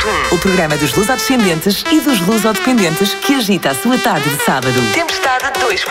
O programa dos lusodescendentes e dos lusodependentes que agita a sua tarde de sábado. Tempestade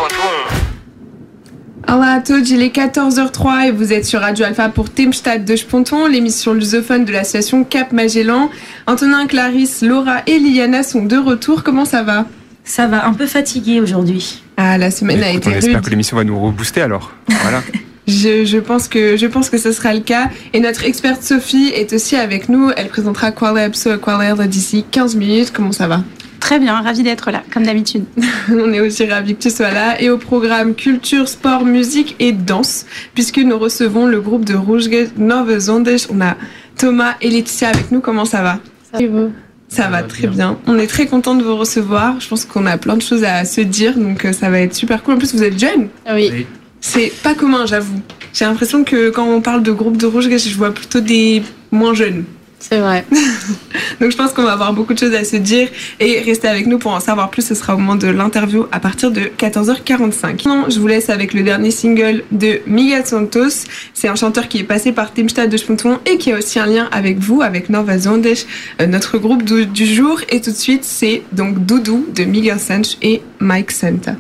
2.1. Olá à tous, il est 14h03 et vous êtes sur Radio Alpha pour Tempestade 2.1, l'émission lusophone de l'association Cap Magellan. Antonin, Clarisse, Laura et Liliana sont de retour. Comment ça va ? Ça va, un peu fatigué aujourd'hui. Ah, la semaine a été rude. J'espère que l'émission va nous rebooster alors. Voilà. Je pense que ce sera le cas. Et notre experte Sophie est aussi avec nous. Elle présentera Qual d'ici 15 minutes. Comment ça va ? Très bien, ravie d'être là, comme d'habitude. On est aussi ravis que tu sois là. Et au programme culture, sport, musique et danse, puisque nous recevons le groupe de Rózsavár Nové Ondas. On a Thomas et Laetitia avec nous. Comment ça va ? Ça va très bien. On est très contents de vous recevoir. Je pense qu'on a plein de choses à se dire, donc ça va être super cool. En plus, vous êtes jeunes. Oui. C'est pas commun, j'avoue. J'ai l'impression que quand on parle de groupe de Rózsavár, je vois plutôt des moins jeunes. C'est vrai. Donc je pense qu'on va avoir beaucoup de choses à se dire et restez avec nous pour en savoir plus. Ce sera au moment de l'interview à partir de 14h45. Non, je vous laisse avec le dernier single de Miguel Santos. C'est un chanteur qui est passé par Tempestade 2.1 et qui a aussi un lien avec vous, avec Nové Ondas, notre groupe du jour. Et tout de suite, c'est donc Doudou de Miguel Santos et Mike Santa.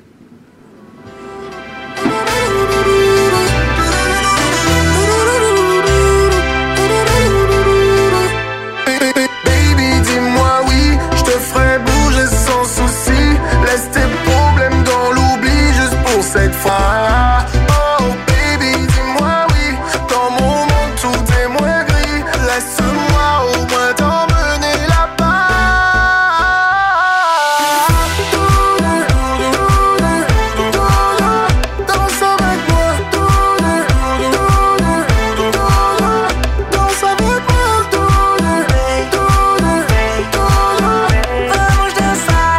Cette fois, oh baby, dis-moi oui. Dans mon monde tout est moins gris. Laisse-moi au moins t'emmener là-bas. Danse avec moi. Danse avec moi. Vamos dançar.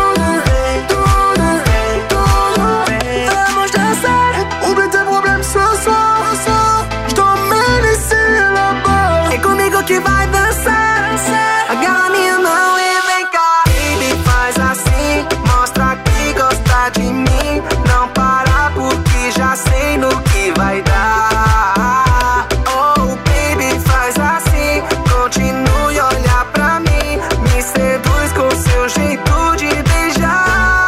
Oublie tes problèmes ce soir. Je t'emmène ici et là-bas. É comigo que vai dançar. Agarra minha mão e vem cá. Baby, faz assim. Mostra que gosta de mim. Não para porque já sei no que vai dar. Oh, baby, faz assim. Continue a olhar pra mim. Me seduz com seu jeito de beijar.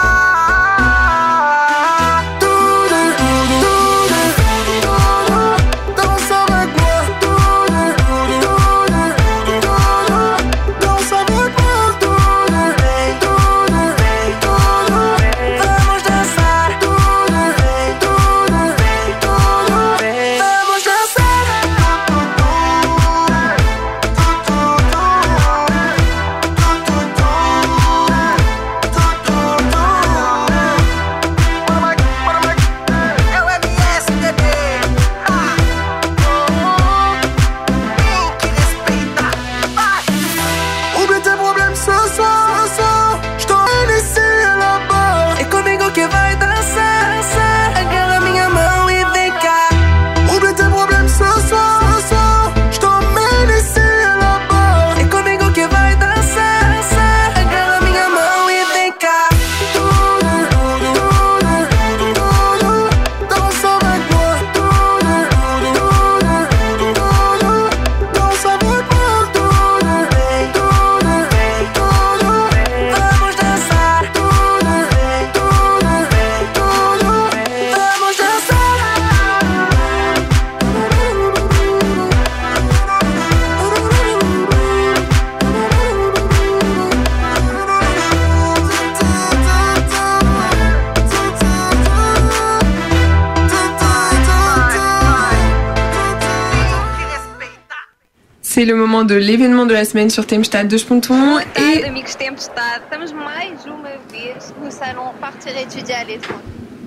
C'est le moment de l'événement de la semaine sur Tempestade 2.1 et... amigos Tempestade, estamos mais uma vez no salon Partir étudier à l'étranger.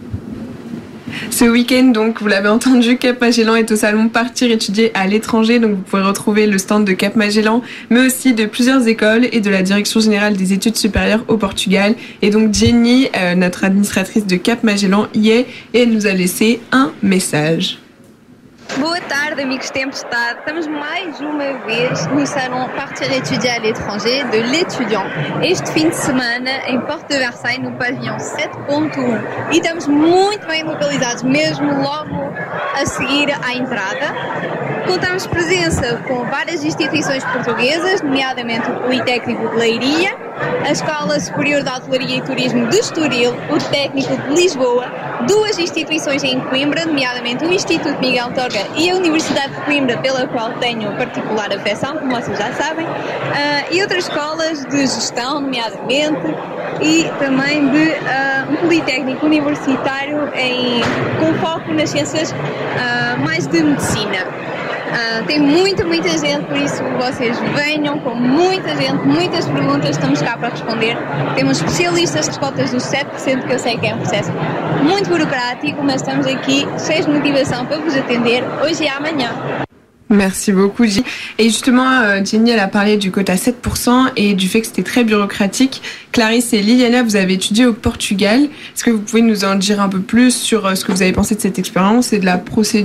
Ce week-end, donc, vous l'avez entendu, Cap Magellan est au salon Partir étudier à l'étranger. Donc, vous pouvez retrouver le stand de Cap Magellan, mais aussi de plusieurs écoles et de la Direction générale des études supérieures au Portugal. Et donc, Jenny, notre administratrice de Cap Magellan, y est et elle nous a laissé un message. Boa tarde, amigos Tempestade. Estamos mais uma vez no salão Partir étudier à l'étranger de l'étudiant. Este fim de semana em Porto de Versailles, no pavilhão 7.1. E estamos muito bem localizados, mesmo logo a seguir à entrada. Contamos presença com várias instituições portuguesas, nomeadamente o Politécnico de Leiria, a Escola Superior de Hotelaria e Turismo de Estoril, o Técnico de Lisboa, 2 instituições em Coimbra, nomeadamente o Instituto Miguel Torga e a Universidade de Coimbra, pela qual tenho particular afecção, como vocês já sabem, e outras escolas de gestão, nomeadamente, e também de um Politécnico Universitário com foco nas ciências mais de medicina. Tem muita gente, por isso vocês venham com muita gente, muitas perguntas, estamos cá para responder. Temos especialistas de cotas dos 7%, que eu sei que é um processo muito burocrático, mas estamos aqui cheios de motivação para vos atender hoje e amanhã. Merci beaucoup, Jenny. Et justement, Jenny, elle a parlé du quota 7% et du fait que c'était très bureaucratique. Clarisse et Liliana, vous avez étudié au Portugal. Est-ce que vous pouvez nous en dire un peu plus sur ce que vous avez pensé de cette expérience et de la procédure ?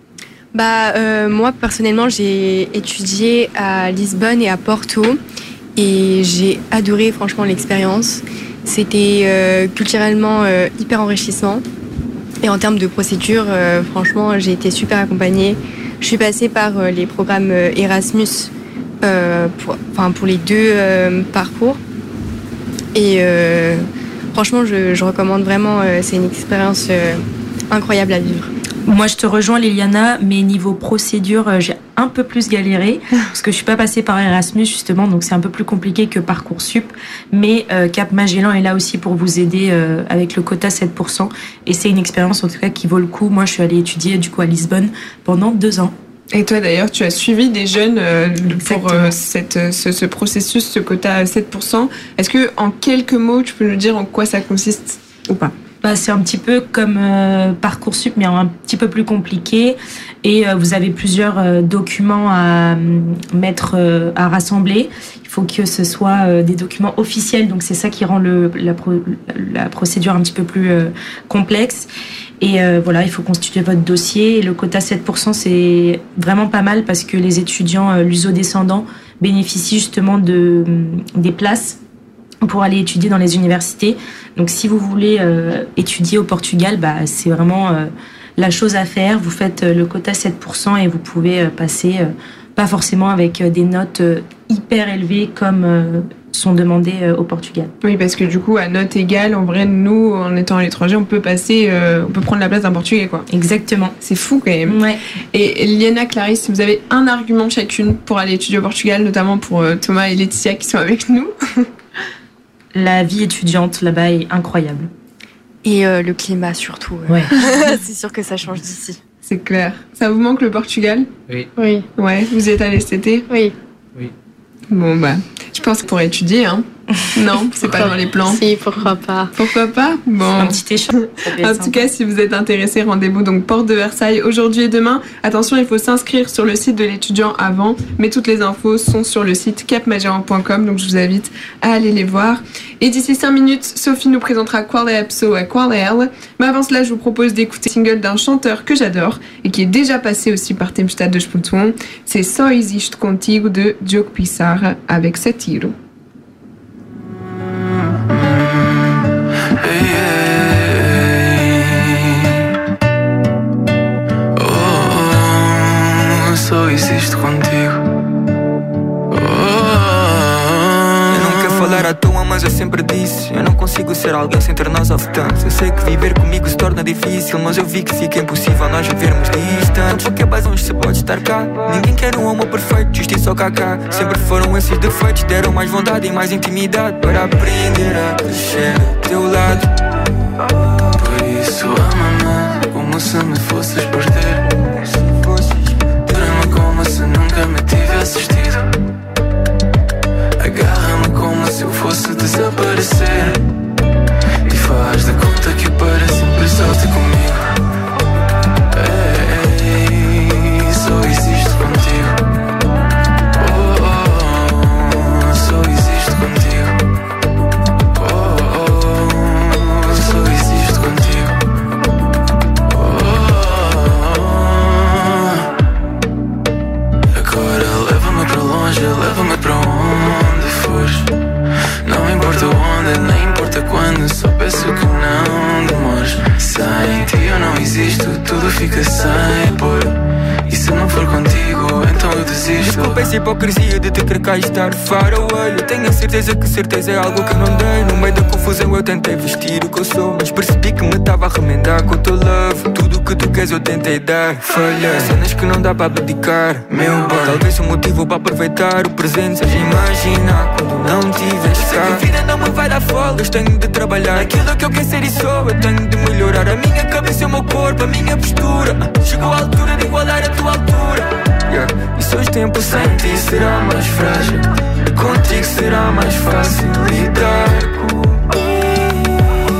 Moi, personnellement, j'ai étudié à Lisbonne et à Porto et j'ai adoré franchement l'expérience. C'était culturellement hyper enrichissant et en termes de procédure, franchement, j'ai été super accompagnée. Je suis passée par les programmes Erasmus pour les 2 parcours et franchement, je recommande vraiment, c'est une expérience incroyable à vivre. Moi, je te rejoins, Liliana, mais niveau procédure, j'ai un peu plus galéré parce que je suis pas passée par Erasmus, justement, donc c'est un peu plus compliqué que Parcoursup. Mais Cap Magellan est là aussi pour vous aider avec le quota 7%. Et c'est une expérience, en tout cas, qui vaut le coup. Moi, je suis allée étudier, du coup, à Lisbonne pendant 2 ans. Et toi, d'ailleurs, tu as suivi des jeunes pour ce processus, ce quota 7%. Est-ce que, en quelques mots, tu peux nous dire en quoi ça consiste ou pas ? C'est un petit peu comme Parcoursup, mais un petit peu plus compliqué. Et vous avez plusieurs documents à mettre, à rassembler. Il faut que ce soit des documents officiels, donc c'est ça qui rend la procédure un petit peu plus complexe. Et voilà, il faut constituer votre dossier. Et le quota 7%, c'est vraiment pas mal parce que les étudiants luso-descendants bénéficient justement des places pour aller étudier dans les universités. Donc si vous voulez étudier au Portugal, c'est vraiment la chose à faire. Vous faites le quota 7% et vous pouvez passer, pas forcément avec des notes hyper élevées comme sont demandées au Portugal. Oui, parce que du coup, à note égale, en vrai, nous, en étant à l'étranger, on peut prendre la place d'un Portugais, quoi. Exactement. C'est fou quand même. Ouais. Et Liliana, Clarisse, si vous avez un argument chacune pour aller étudier au Portugal, notamment pour Thomas et Laetitia qui sont avec nous. La vie étudiante là-bas est incroyable. Et le climat surtout. Ouais. C'est sûr que ça change d'ici. C'est clair. Ça vous manque le Portugal ? Oui. Ouais, vous y êtes allé cet été ? Oui. Bon, je pense pour étudier, hein. Non, c'est pas dans les plans. Si, pourquoi pas. Pourquoi pas ? Bon. Un petit échange. En tout cas, si vous êtes intéressé, rendez-vous donc Porte de Versailles aujourd'hui et demain. Attention, il faut s'inscrire sur le site de l'étudiant avant, mais toutes les infos sont sur le site capmagellan.com, donc je vous invite à aller les voir. Et d'ici 5 minutes, Sophie nous présentera Qual é a Pessoa, Qual é ela. Mais avant cela, je vous propose d'écouter le single d'un chanteur que j'adore et qui est déjà passé aussi par Tempestade de Pontuon. C'est Só Existe Contigo de Diogo Pissarra avec Satiro. Só existo contigo. Eu não quero falar à toa, mas eu sempre disse: eu não consigo ser alguém sem ter nós ofertantes. Eu sei que viver comigo se torna difícil, mas eu vi que fica impossível nós vivermos distantes. Porque mais longe se pode estar cá. Ninguém quer um amor perfeito, justiça ou cacá. Sempre foram esses defeitos, deram mais vontade e mais intimidade para aprender a crescer ao teu lado. Por isso ama-me como se me fosses perder. Como se nunca me tivesses tido. Agarra-me como se eu fosse desaparecer. E faz de conta que para sempre só te comigo. Ei, só existo contigo. Oh, oh, oh, só existo contigo. Oh, oh, só existo contigo. Leva-me para onde fores. Não importa onde, nem importa quando. Só peço que não demores. Sem ti eu não existo, tudo fica sem apoio. E se não for contigo então eu desisto. Desculpa essa hipocrisia de te querer cá estar far away. Eu tenho a certeza que certeza é algo que eu não dei. No meio da confusão eu tentei vestir o que eu sou, mas percebi que me estava a remendar com o teu love. Tudo o que tu queres eu tentei dar. Falhei, cenas que não dá para abdicar. Meu bem, talvez um motivo para aproveitar o presente seja imaginar quando não tiveres cá. A vida não me vai dar folgas, tenho de trabalhar aquilo que eu quero ser e sou. Eu tenho de melhorar a minha cabeça e o meu corpo, a minha postura. Chegou a altura de igualar a tua altura. E se hoje tempo sem ti será mais frágil, contigo será mais fácil lidar comigo.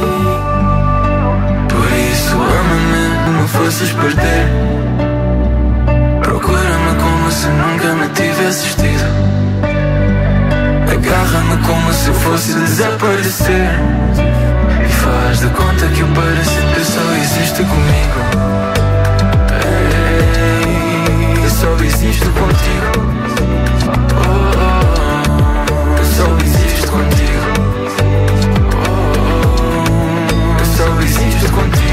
Por isso ama-me, não me faças perder. Procura-me como se nunca me tivesses tido. Agarra-me como se fosse desaparecer. E faz de conta que eu parecido só existe comigo. Eu só existo contigo. Eu só existo contigo. Eu só existo contigo.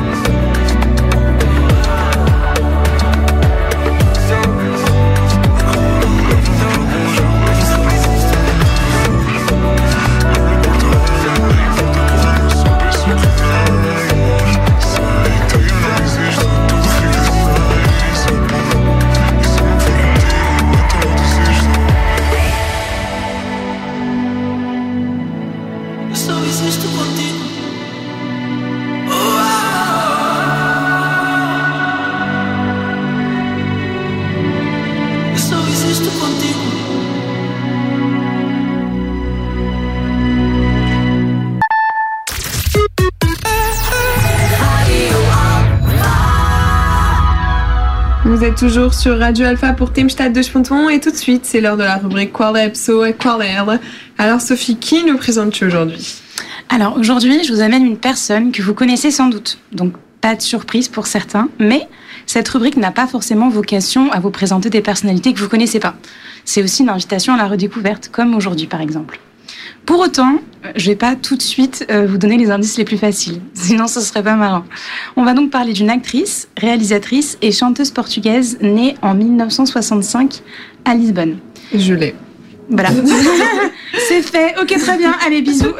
Vous êtes toujours sur Radio Alpha pour Timstad 2.1 et tout de suite, c'est l'heure de la rubrique Qual é a pessoa, qual é ela. Alors Sophie, qui nous présentes-tu aujourd'hui? Alors aujourd'hui, je vous amène une personne que vous connaissez sans doute, donc pas de surprise pour certains, mais cette rubrique n'a pas forcément vocation à vous présenter des personnalités que vous connaissez pas. C'est aussi une invitation à la redécouverte, comme aujourd'hui par exemple. Pour autant, je vais pas tout de suite vous donner les indices les plus faciles, sinon ce serait pas marrant. On va donc parler d'une actrice, réalisatrice et chanteuse portugaise née en 1965 à Lisbonne. Je l'ai. Voilà. C'est fait. Ok, très bien. Allez, bisous.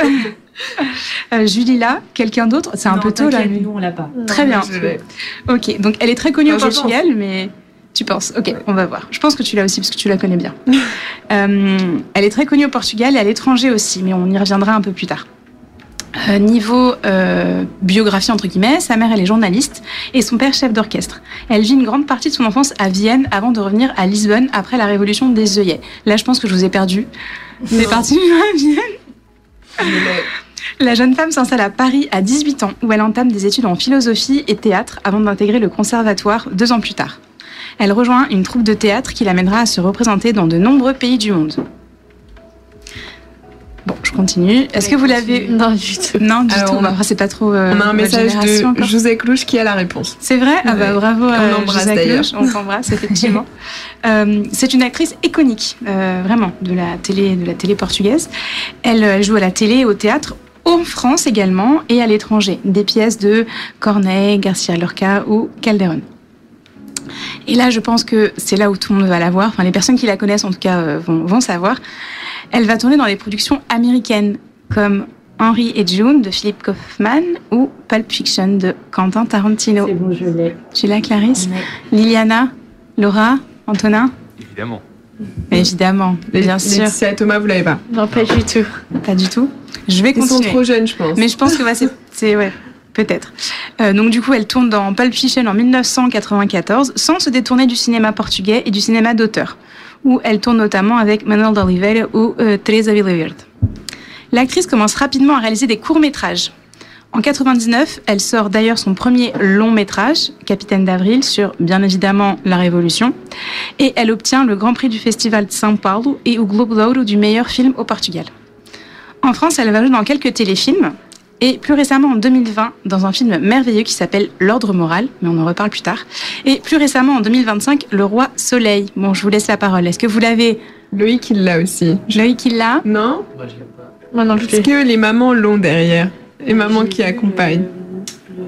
Julie là, quelqu'un d'autre? C'est un peu tôt là. Nous on l'a pas. Très bien. Je l'ai. Ok, donc elle est très connue au je Portugal, mais tu penses? Ok, on va voir. Je pense que tu l'as aussi parce que tu la connais bien. Elle est très connue au Portugal et à l'étranger aussi, mais on y reviendra un peu plus tard. Niveau biographie entre guillemets, sa mère elle est journaliste et son père chef d'orchestre. Elle vit une grande partie de son enfance à Vienne avant de revenir à Lisbonne après la révolution des œillets. Là je pense que je vous ai perdu. Vous êtes parti à Vienne. La jeune femme s'installe à Paris à 18 ans où elle entame des études en philosophie et théâtre avant d'intégrer le conservatoire 2 ans plus tard. Elle rejoint une troupe de théâtre qui l'amènera à se représenter dans de nombreux pays du monde. Bon, je continue. Est-ce que vous l'avez... Non, du tout. Non, du Alors, tout. Bah, c'est pas trop... On a un message de encore. José Clouche qui a la réponse. C'est vrai? Ah bah bravo. On l'embrasse José d'ailleurs. Clouche. On t'embrasse, effectivement. C'est une actrice iconique, vraiment, de la télé portugaise. Elle joue à la télé et au théâtre, en France également, et à l'étranger. Des pièces de Corneille, Garcia Lorca ou Calderón. Et là, je pense que c'est là où tout le monde va la voir. Enfin, les personnes qui la connaissent, en tout cas, vont savoir. Elle va tourner dans des productions américaines, comme Henry et June de Philip Kaufman ou Pulp Fiction de Quentin Tarantino. C'est bon, je l'ai. Tu l'as, Clarisse? Ouais. Liliana? Laura? Antonin? Évidemment. Évidemment, bien sûr. Laetitia et Thomas, vous l'avez pas? Non, pas du tout. Pas du tout. Je vais Ils sont continuer. trop jeunes, je pense. Mais je pense que c'est ouais, peut-être. Donc du coup, elle tourne dans Pulp Fiction en 1994, sans se détourner du cinéma portugais et du cinéma d'auteur, où elle tourne notamment avec Manuel de Oliveira ou Teresa Villaverde. L'actrice commence rapidement à réaliser des courts-métrages. En 99, elle sort d'ailleurs son premier long-métrage, Capitaine d'Avril, sur, bien évidemment, la Révolution. Et elle obtient le Grand Prix du Festival de São Paulo et au Globo d'Ouro du meilleur film au Portugal. En France, elle va jouer dans quelques téléfilms. Et plus récemment, en 2020, dans un film merveilleux qui s'appelle L'Ordre Moral, mais on en reparle plus tard. Et plus récemment, en 2025, Le Roi Soleil. Bon, je vous laisse la parole. Est-ce que vous l'avez? Loïc, il l'a aussi. Loïc, il l'a? Non? Moi non plus. Est-ce que les mamans l'ont derrière? Les mamans qui accompagnent. Le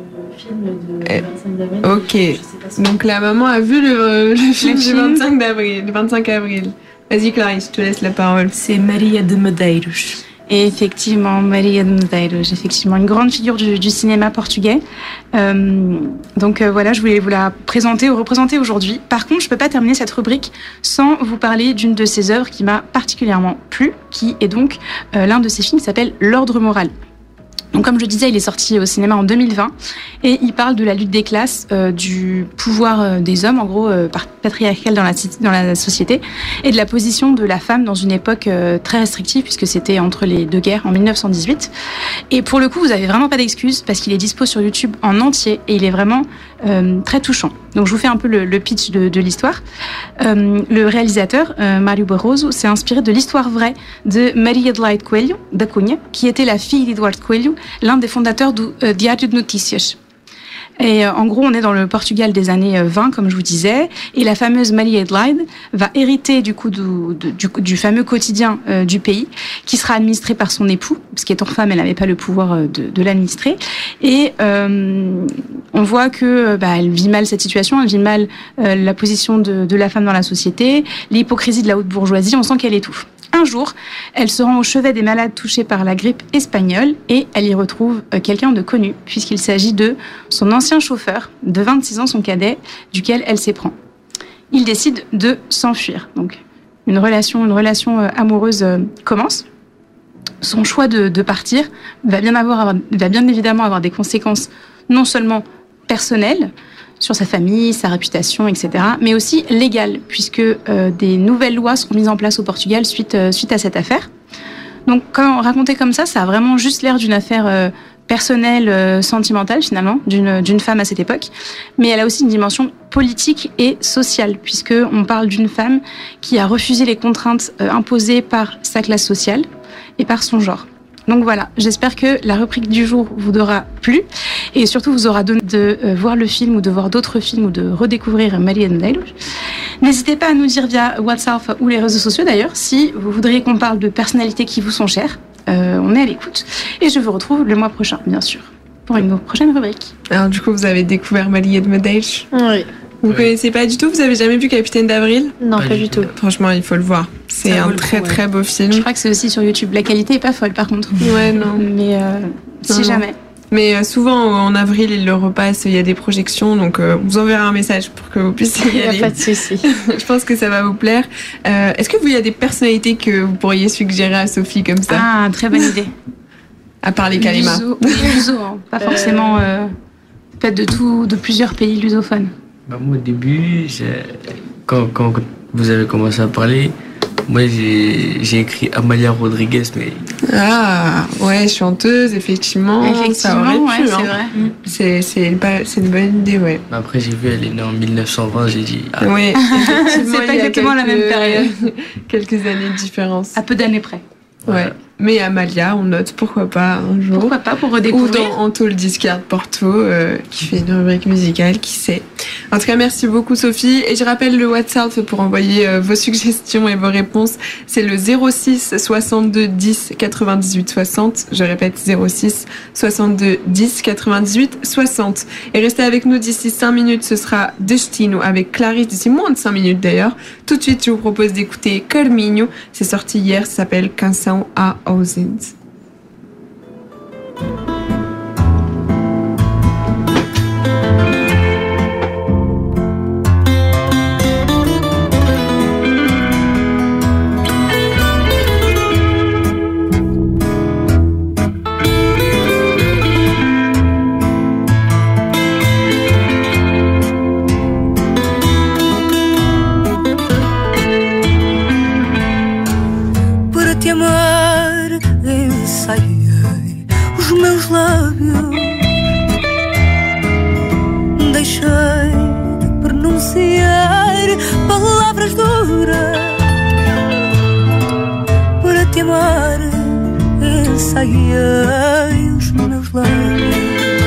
film de 25 d'avril. Ok. Donc la maman a vu le film du 25 d'avril, le 25 avril. Vas-y Clarisse, je te laisse la parole. C'est Maria de Medeiros. Et effectivement, Maria de Medeiros, effectivement, une grande figure du cinéma portugais. Voilà, je voulais vous la présenter ou représenter aujourd'hui. Par contre, je ne peux pas terminer cette rubrique sans vous parler d'une de ses œuvres qui m'a particulièrement plu, qui est donc l'un de ses films qui s'appelle L'Ordre moral. Donc, comme je disais, il est sorti au cinéma en 2020 et il parle de la lutte des classes, du pouvoir des hommes, en gros, patriarcal dans la société, et de la position de la femme dans une époque très restrictive, puisque c'était entre les deux guerres en 1918. Et pour le coup, vous avez vraiment pas d'excuses parce qu'il est dispo sur YouTube en entier et il est vraiment très touchant. Donc, je vous fais un peu le pitch de l'histoire. Le réalisateur, Mário Barroso, s'est inspiré de l'histoire vraie de Maria Adelaide Coelho da Cunha, qui était la fille d'Eduardo Coelho, l'un des fondateurs du Diário de Notícias. Et en gros, on est dans le Portugal des années 20, comme je vous disais, et la fameuse Maria Adelaide va hériter du coup du fameux quotidien du pays, qui sera administré par son époux, parce qu'étant femme, elle n'avait pas le pouvoir de l'administrer. Et on voit que elle vit mal cette situation, elle vit mal la position de la femme dans la société, l'hypocrisie de la haute bourgeoisie, on sent qu'elle étouffe. Un jour, elle se rend au chevet des malades touchés par la grippe espagnole et elle y retrouve quelqu'un de connu, puisqu'il s'agit de son ancien chauffeur, de 26 ans, son cadet, duquel elle s'éprend. Il décide de s'enfuir. Donc, une relation amoureuse commence. Son choix de partir va bien évidemment avoir des conséquences non seulement personnelles, sur sa famille, sa réputation, etc., mais aussi légale, puisque des nouvelles lois seront mises en place au Portugal suite à cette affaire. Donc, quand raconté comme ça a vraiment juste l'air d'une affaire personnelle, sentimentale, finalement, d'une femme à cette époque, mais elle a aussi une dimension politique et sociale, puisqu'on parle d'une femme qui a refusé les contraintes imposées par sa classe sociale et par son genre. Donc voilà, j'espère que la rubrique du jour vous aura plu et surtout vous aura donné de voir le film ou de voir d'autres films ou de redécouvrir Maria de Medeiros. N'hésitez pas à nous dire via WhatsApp ou les réseaux sociaux d'ailleurs si vous voudriez qu'on parle de personnalités qui vous sont chères. On est à l'écoute et je vous retrouve le mois prochain, bien sûr, pour une prochaine rubrique. Alors du coup, vous avez découvert Maria de Medeiros. Oui. Vous connaissez pas du tout? Vous avez jamais vu Capitaine d'Avril? Non, pas du tout. Franchement, il faut le voir. C'est un très beau film. Je crois que c'est aussi sur YouTube. La qualité est pas folle par contre. Ouais, non. Mais si jamais. Mais souvent en avril, il le repasse, il y a des projections, donc vous enverrez un message pour que vous puissiez y aller. Il n'y a pas de souci. Je pense que ça va vous plaire. Est-ce que vous y a des personnalités que vous pourriez suggérer à Sophie comme ça? Ah, très bonne idée. À part les Kalima. Luso, hein. Pas forcément peut-être de plusieurs pays lusophones. Moi, au début, quand vous avez commencé à parler, moi j'ai écrit Amalia Rodriguez, mais... Ah, ouais, chanteuse, effectivement. Ça aurait pu, c'est vrai. C'est une bonne idée, ouais. Après, j'ai vu, elle est née en 1920, j'ai dit... Ah. Oui, c'est pas exactement la même période. Quelques années de différence. À peu d'années près. Ouais. Mais Amalia, on note, pourquoi pas un jour. Pourquoi pas, pour redécouvrir. Ou dans Anto le Discard Porto, qui fait une rubrique musicale, qui sait. En tout cas, merci beaucoup Sophie. Et je rappelle le WhatsApp pour envoyer vos suggestions et vos réponses. C'est le 06 62 10 98 60. Je répète, 06 62 10 98 60. Et restez avec nous d'ici 5 minutes. Ce sera Destino avec Clarisse, d'ici moins de 5 minutes d'ailleurs. Tout de suite, je vous propose d'écouter Carminho. C'est sorti hier, ça s'appelle Canção a Ausente. Ensaiei os meus lábios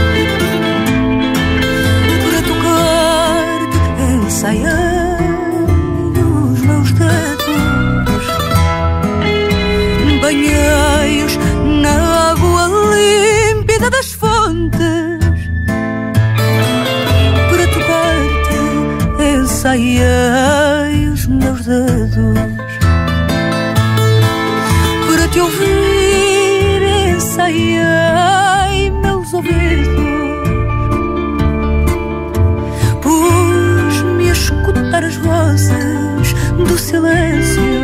para tocar-te, ensaiei os meus dedos, banhei-os na água límpida das fontes, ensaiei os meus dedos. Para te ouvir ensaiei meus ouvidos. Pus-me a escutar as vozes do silêncio.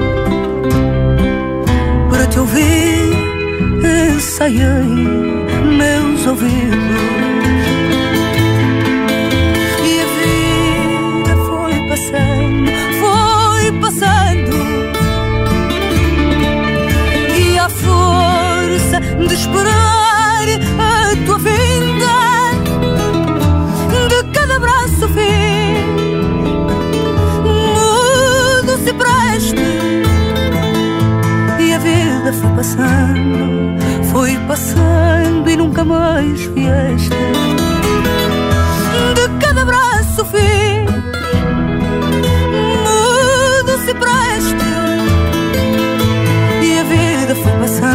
Para te ouvir ensaiei meus ouvidos. E a vida foi passando. E à força de esperar a tua vinda, de cada abraço fiz mudo se preste. E a vida foi passando e nunca mais vieste. De cada abraço fiz mudo se preste. E a vida foi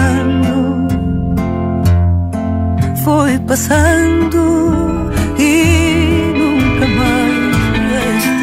passando e nunca mais vieste.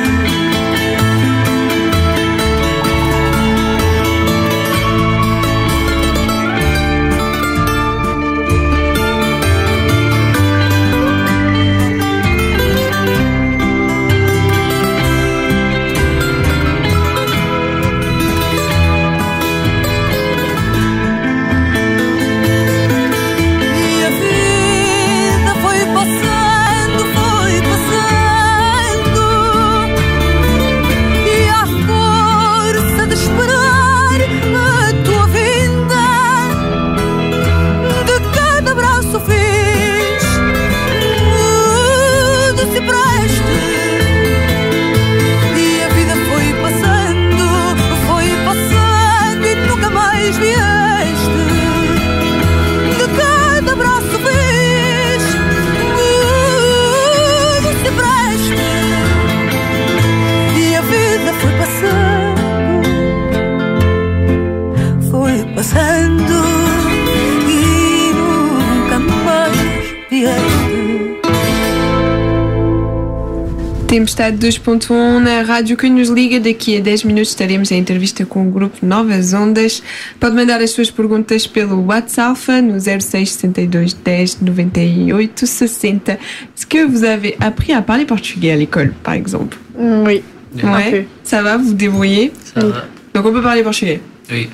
Tempestade 2.1 na rádio que nos liga. Daqui a 10 minutos estaremos em entrevista com o grupo Novas Ondas. Pode mandar as suas perguntas pelo WhatsApp no 0662 10 98 60. Est-ce que vous avez appris à parler portugais à l'école, par exemple? Oui. Ouais. Ça va, vous vous débrouillez? Ça va. Donc on peut parler portugais? Oui.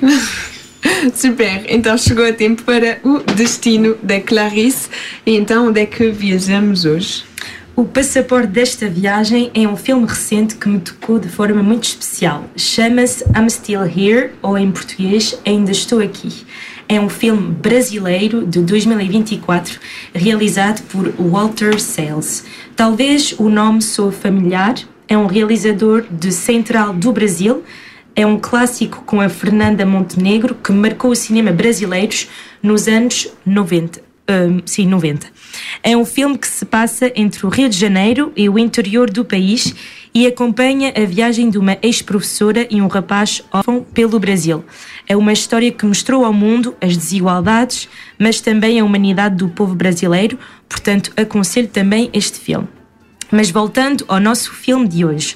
Super, então chegou o tempo para o destino da Clarice. E então onde é que viajamos hoje? O passaporte desta viagem é um filme recente que me tocou de forma muito especial. Chama-se I'm Still Here, ou em português, Ainda Estou Aqui. É um filme brasileiro de 2024, realizado por Walter Salles. Talvez o nome soe familiar. É um realizador de Central do Brasil. É um clássico com a Fernanda Montenegro, que marcou o cinema brasileiro nos anos 90. 90. É um filme que se passa entre o Rio de Janeiro e o interior do país e acompanha a viagem de uma ex-professora e um rapaz órfão pelo Brasil. É uma história que mostrou ao mundo as desigualdades, mas também a humanidade do povo brasileiro, portanto aconselho também este filme. Mas voltando ao nosso filme de hoje,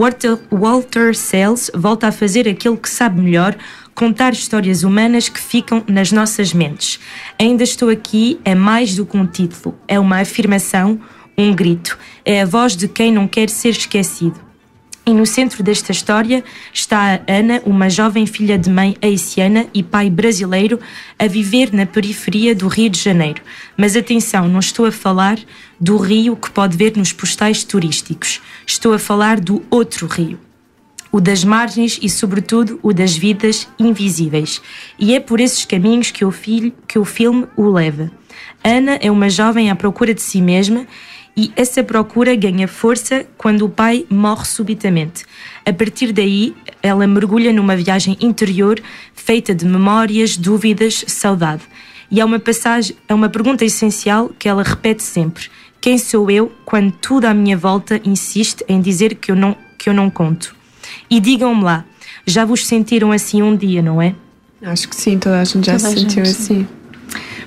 Walter Salles volta a fazer aquilo que sabe melhor, contar histórias humanas que ficam nas nossas mentes. Ainda Estou Aqui é mais do que um título, é uma afirmação, um grito. É a voz de quem não quer ser esquecido. E no centro desta história está a Ana, uma jovem filha de mãe haitiana e pai brasileiro, a viver na periferia do Rio de Janeiro. Mas atenção, não estou a falar do rio que pode ver nos postais turísticos. Estou a falar do outro rio. O das margens e, sobretudo, o das vidas invisíveis. E é por esses caminhos que o filme o leva. Ana é uma jovem à procura de si mesma e essa procura ganha força quando o pai morre subitamente. A partir daí, ela mergulha numa viagem interior feita de memórias, dúvidas, saudade. E há uma pergunta essencial que ela repete sempre. Quem sou eu quando tudo à minha volta insiste em dizer que eu não conto? E digam-me lá, já vos sentiram assim um dia, não é? Acho que sim, toda a gente já se sentiu assim.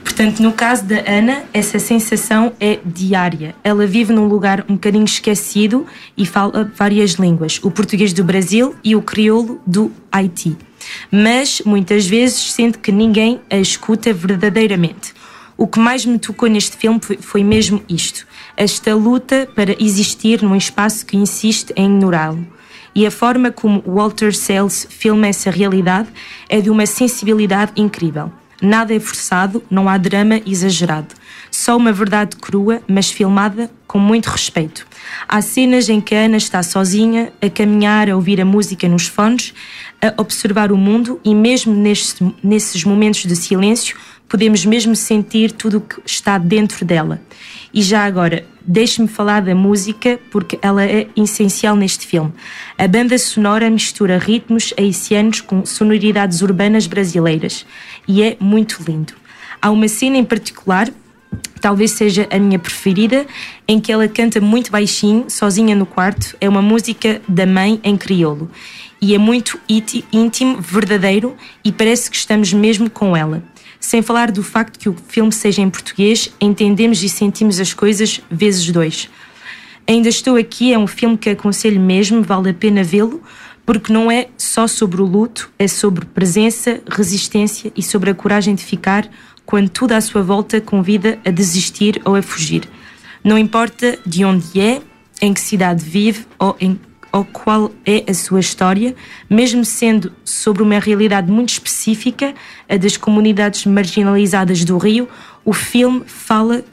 Portanto, no caso da Ana, essa sensação é diária. Ela vive num lugar um bocadinho esquecido e fala várias línguas, o português do Brasil e o crioulo do Haiti. Mas, muitas vezes, sente que ninguém a escuta verdadeiramente. O que mais me tocou neste filme foi mesmo isto. Esta luta para existir num espaço que insiste em ignorá-lo. E a forma como Walter Salles filma essa realidade é de uma sensibilidade incrível. Nada é forçado, não há drama exagerado. Só uma verdade crua, mas filmada com muito respeito. Há cenas em que a Ana está sozinha, a caminhar, a ouvir a música nos fones, a observar o mundo e mesmo nesses momentos de silêncio podemos mesmo sentir tudo o que está dentro dela. E já agora, deixe-me falar da música porque ela é essencial neste filme. A banda sonora mistura ritmos haitianos com sonoridades urbanas brasileiras e é muito lindo. Há uma cena em particular, talvez seja a minha preferida, em que ela canta muito baixinho, sozinha no quarto. É uma música da mãe em crioulo e é muito íntimo, verdadeiro e parece que estamos mesmo com ela. Sem falar do facto que o filme seja em português, entendemos e sentimos as coisas vezes 2. Ainda Estou Aqui é um filme que aconselho mesmo, vale a pena vê-lo, porque não é só sobre o luto, é sobre presença, resistência e sobre a coragem de ficar quando tudo à sua volta convida a desistir ou a fugir. Não importa de onde é, em que cidade vive ou qual é a sua história, mesmo sendo sobre uma realidade muito específica, a das comunidades marginalizadas do Rio, o filme fala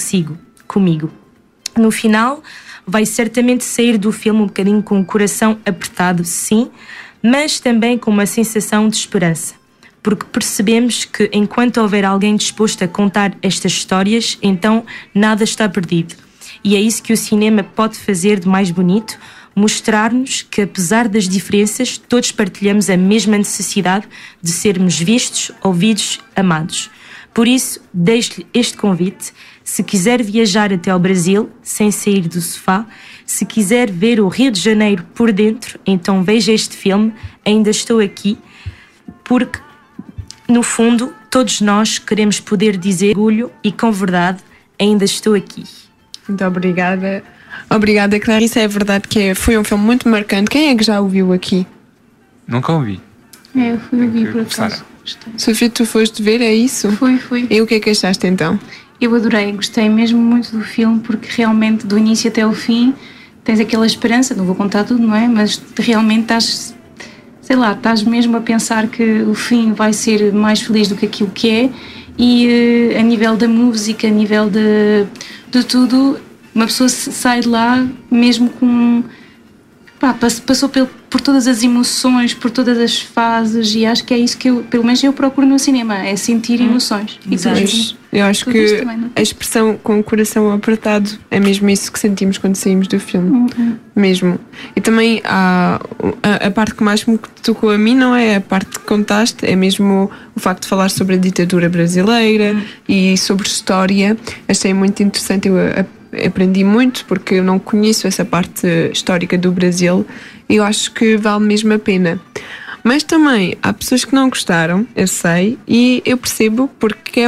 comigo. No final, vai certamente sair do filme um bocadinho com o coração apertado, sim, mas também com uma sensação de esperança. Porque percebemos que enquanto houver alguém disposto a contar estas histórias, então nada está perdido. E é isso que o cinema pode fazer de mais bonito, mostrar-nos que, apesar das diferenças, todos partilhamos a mesma necessidade de sermos vistos, ouvidos, amados. Por isso, deixo-lhe este convite. Se quiser viajar até ao Brasil, sem sair do sofá, se quiser ver o Rio de Janeiro por dentro, então veja este filme, Ainda Estou Aqui, porque, no fundo, todos nós queremos poder dizer com orgulho e com verdade, ainda estou aqui. Muito obrigada. Obrigada, Clarice. É verdade que foi um filme muito marcante. Quem é que já o viu aqui? Nunca ouvi. Eu fui ouvir por acaso. Sofia, tu foste ver, é isso? Fui. E o que é que achaste então? Eu adorei, gostei mesmo muito do filme porque realmente do início até o fim tens aquela esperança, não vou contar tudo, não é? Mas realmente estás mesmo a pensar que o fim vai ser mais feliz do que aquilo que é e a nível da música, a nível de tudo, uma pessoa sai de lá mesmo com... passou por todas as emoções, por todas as fases e acho que é isso que pelo menos eu procuro no cinema, é sentir emoções. Eu acho que a expressão com o coração apertado é mesmo isso que sentimos quando saímos do filme. Mesmo. E também a parte que mais me tocou a mim não é a parte que contaste, é mesmo o facto de falar sobre a ditadura brasileira e sobre história. Achei muito interessante, eu aprendi muito porque eu não conheço essa parte histórica do Brasil e eu acho que vale mesmo a pena. Mas também há pessoas que não gostaram, eu sei, e eu percebo porque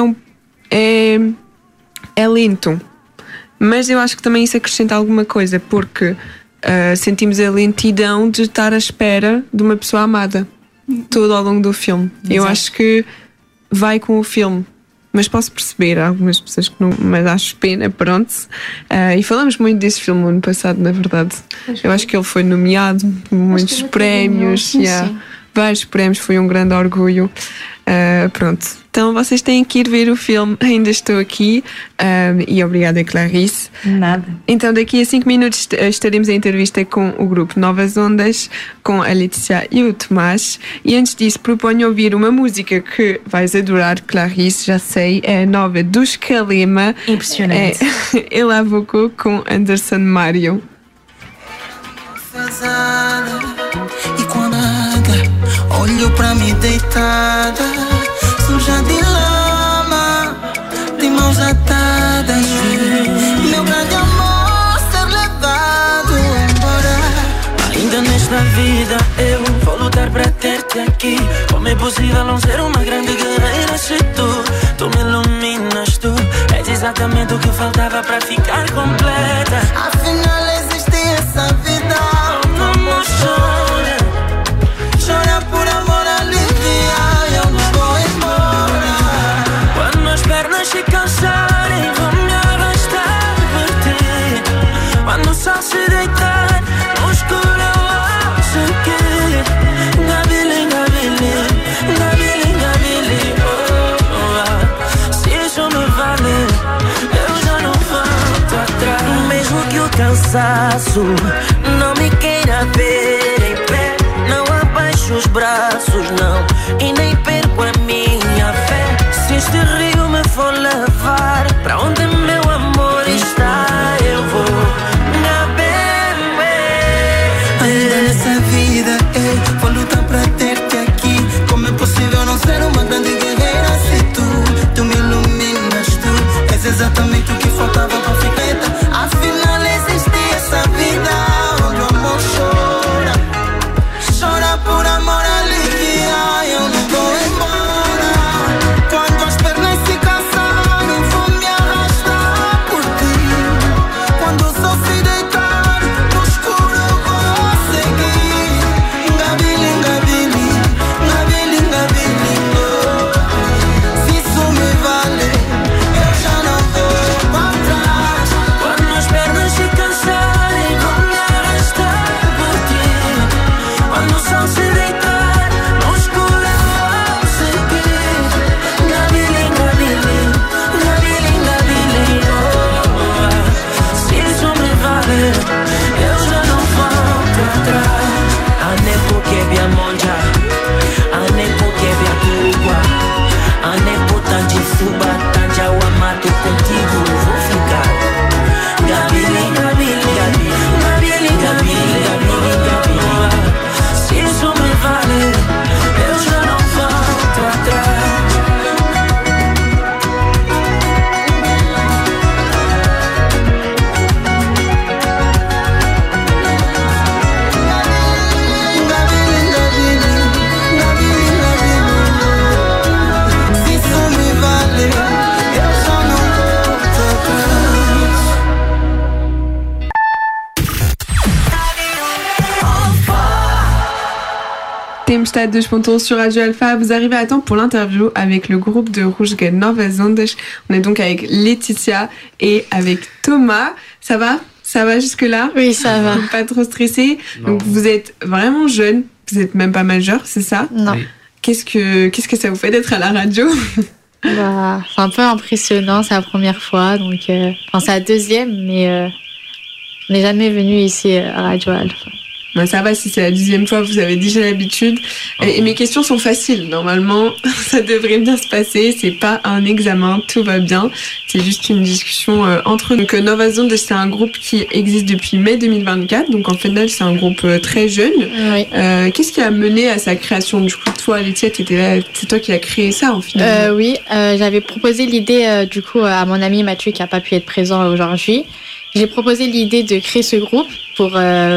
é lento. Mas eu acho que também isso acrescenta alguma coisa, porque sentimos a lentidão de estar à espera de uma pessoa amada todo ao longo do filme. Exato. Eu acho que vai com o filme. Mas posso perceber algumas pessoas que não, mas acho pena, pronto. E falamos muito desse filme no ano passado, na verdade. Eu acho que ele foi nomeado por muitos prémios. Vários prémios, foi um grande orgulho. Pronto. Então vocês têm que ir ver o filme Ainda Estou Aqui. E obrigada, Clarice. Nada. Então daqui a 5 minutos estaremos em entrevista com o grupo Novas Ondas, com a Letícia e o Tomás. E antes disso proponho ouvir uma música que vais adorar, Clarice, já sei, é a nova dos Kalema. Impressionante. É El Avoco com Anderson Mário. E quando nada, olho pra mim deitada, suja de lama, de mãos atadas, vi meu grande amor ser levado embora. Ainda nesta vida eu vou lutar pra ter-te aqui. Como é possível não ser uma grande guerreira se tu me iluminas? exatamente o que faltava pra ficar completa. Afinal existe essa vida onde o amor chora. Chora por amor, alivia, eu não vou embora. Quando as pernas se cansarem, vou me arrastar por ti. Quando o sol se deitar no escuro, eu vou seguir. Gabili, Gabili, Gabili, Gabili, oh, oh. Se isso me vale, eu já não volto atrás. Mesmo que o cansaço não me queira ver em pé, não abaixo os braços, não, e nem perco a minha fé. Se este rio me for levar pra onde meu amor está, eu vou. Ainda nessa vida eu vou lutar pra ter-te aqui. Como é possível não ser uma grande guerreira se tu me iluminas, tu és exatamente o que faltava pra ficar. Afinal existe essa vida onde o amor chora. Chora por amor, alivia, eu não vou embora. Quando as pernas se cansarem, vou me arrastar por ti. Quando o sol se deitar no escuro, eu vou seguir. Gabili, Gabili, Gabili, Gabili, oh. Se isso me vale, eu já não vou atrás. Quando as pernas se cansarem, vou me arrastar por ti. Quando o sol se deitar no escuro, eu vou seguir. Gabili, Gabili, Gabili, Gabili, oh. Se isso me vale, eu já não volto atrás. Ane porque via monja, ane porque via turugua, ane potante suba, tanja o amato contigo vou ficar. Gabili, Gabili, Gabili, Gabili, Gabili, Gabili, Gabili. Se isso me vale, eu já não volto atrás. Se isso me vale, eu já não volto atrás. Tempestade 2.11 sur Radio Alpha, vous arrivez à temps pour l'interview avec le groupe de Rusged Novas Ondas. On est donc avec Laetitia et avec Thomas. Ça va jusque là? Oui, ça va. Pas trop stressé. Non. Donc vous êtes vraiment jeune, vous êtes même pas majeur, c'est ça? Non. Oui. Qu'est-ce que ça vous fait d'être à la radio? Bah, c'est un peu impressionnant, c'est la première fois, donc enfin c'est la deuxième, mais on n'est jamais venu ici à Radio Alpha. Bah, ça va, si c'est la 10e fois, vous avez déjà l'habitude. Et mes questions sont faciles. Normalement, ça devrait bien se passer. C'est pas un examen, tout va bien. C'est juste une discussion entre nous. Donc, Novas Ondas, c'est un groupe qui existe depuis mai 2024. Donc, en fait, c'est un groupe très jeune. Oui. Qu'est-ce qui a mené à sa création? Du coup, toi, Laetitia, t'étais là, c'est toi qui as créé ça, en final. Oui, j'avais proposé l'idée du coup à mon ami Mathieu qui n'a pas pu être présent aujourd'hui. J'ai proposé l'idée de créer ce groupe pour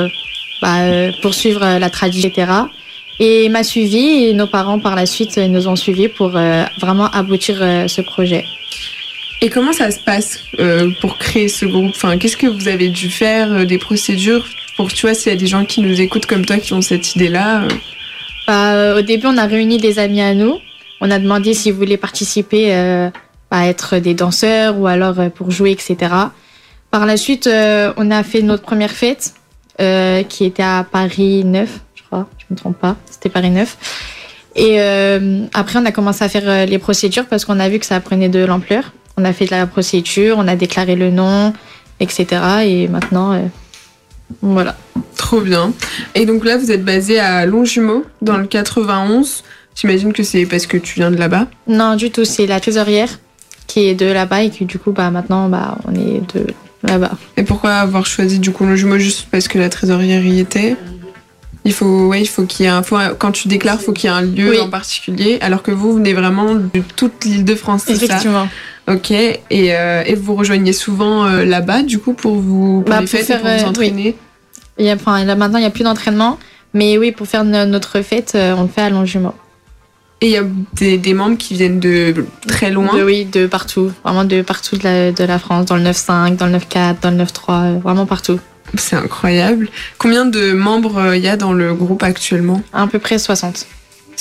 poursuivre la tradition, etc. Et il m'a suivi et nos parents par la suite nous ont suivis pour vraiment aboutir ce projet. Et comment ça se passe pour créer ce groupe? Enfin, qu'est-ce que vous avez dû faire, des procédures pour, tu vois, s'il y a des gens qui nous écoutent comme toi qui ont cette idée-là? Au début, on a réuni des amis à nous. On a demandé s'ils voulaient participer à être des danseurs ou alors pour jouer, etc. Par la suite, on a fait notre première fête qui était à Paris 9, je crois, je me trompe pas, c'était Paris 9. Et après, on a commencé à faire les procédures parce qu'on a vu que ça prenait de l'ampleur. On a fait de la procédure, on a déclaré le nom, etc. Et maintenant, voilà. Trop bien. Et donc là, vous êtes basé à Longjumeau, dans le 91. J'imagine que c'est parce que tu viens de là-bas? Non, du tout. C'est la trésorière qui est de là-bas et que du coup, maintenant, on est de là-bas. Et pourquoi avoir choisi du coup Longjumeau? Juste parce que la trésorière y était? Il faut qu'il y ait quand tu déclares, il faut qu'il y ait un lieu en particulier, alors que vous venez vraiment de toute l'île de France, c'est ça? Effectivement. Ok, et vous rejoignez souvent là-bas, du coup, pour les fêtes et pour vous entraîner? Oui. Maintenant, il n'y a plus d'entraînement, mais oui, pour faire notre fête, on le fait à Longjumeau. Et il y a des membres qui viennent de très loin. Oui, de partout. Vraiment de partout de la France, dans le 9-5, dans le 9-4, dans le 9-3, vraiment partout. C'est incroyable. Combien de membres il y a dans le groupe actuellement ? À peu près 60. 60 ?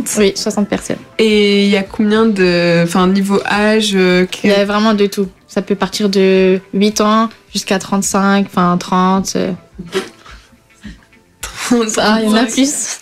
Oui, 60 personnes. Et il y a combien de... Enfin, niveau âge Il y a vraiment de tout. Ça peut partir de 8 ans jusqu'à 35, enfin 30. Ah, il y en a plus.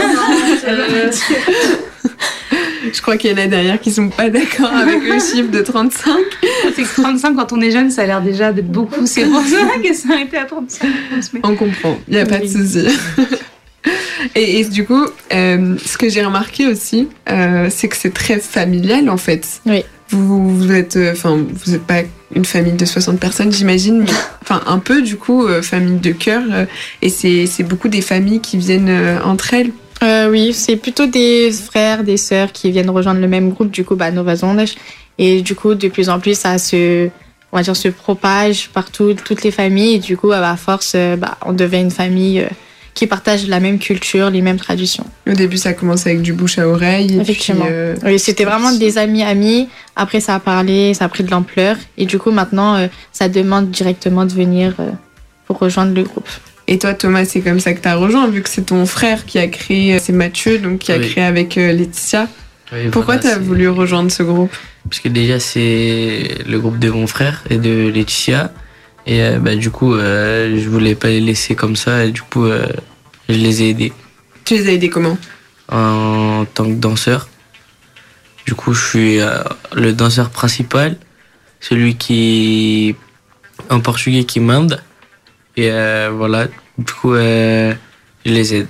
Je crois qu'il y en a derrière qui sont pas d'accord avec le chiffre de 35. C'est que 35, quand on est jeune, ça a l'air déjà d'être beaucoup. C'est pour ça que ça a été à 35. On comprend, il n'y a pas de souci. Et du coup, ce que j'ai remarqué aussi, c'est que c'est très familial en fait. Oui. Vous êtes, vous n'êtes pas une famille de 60 personnes, j'imagine, mais enfin un peu du coup, famille de cœur. Et c'est beaucoup des familles qui viennent entre elles. Oui, c'est plutôt des frères, des sœurs qui viennent rejoindre le même groupe, du coup, Novas Ondas. Et du coup, de plus en plus, ça se propage partout, toutes les familles. Et du coup, à force, on devient une famille qui partage la même culture, les mêmes traditions. Au début, ça commence avec du bouche à oreille. Effectivement. Oui, c'était vraiment des amis. Après, ça a parlé, ça a pris de l'ampleur. Et du coup, maintenant, ça demande directement de venir pour rejoindre le groupe. Et toi, Thomas, c'est comme ça que tu as rejoint, vu que c'est ton frère qui a créé, c'est Mathieu, donc qui a créé avec Laetitia. Oui, pourquoi tu as voulu rejoindre ce groupe ? Parce que déjà, c'est le groupe de mon frère et de Laetitia. Et du coup, je voulais pas les laisser comme ça. Et du coup, je les ai aidés. Tu les as aidés comment ? En tant que danseur. Du coup, je suis le danseur principal. Celui qui, en portugais, qui mande. Et voilà, du coup, je les aide.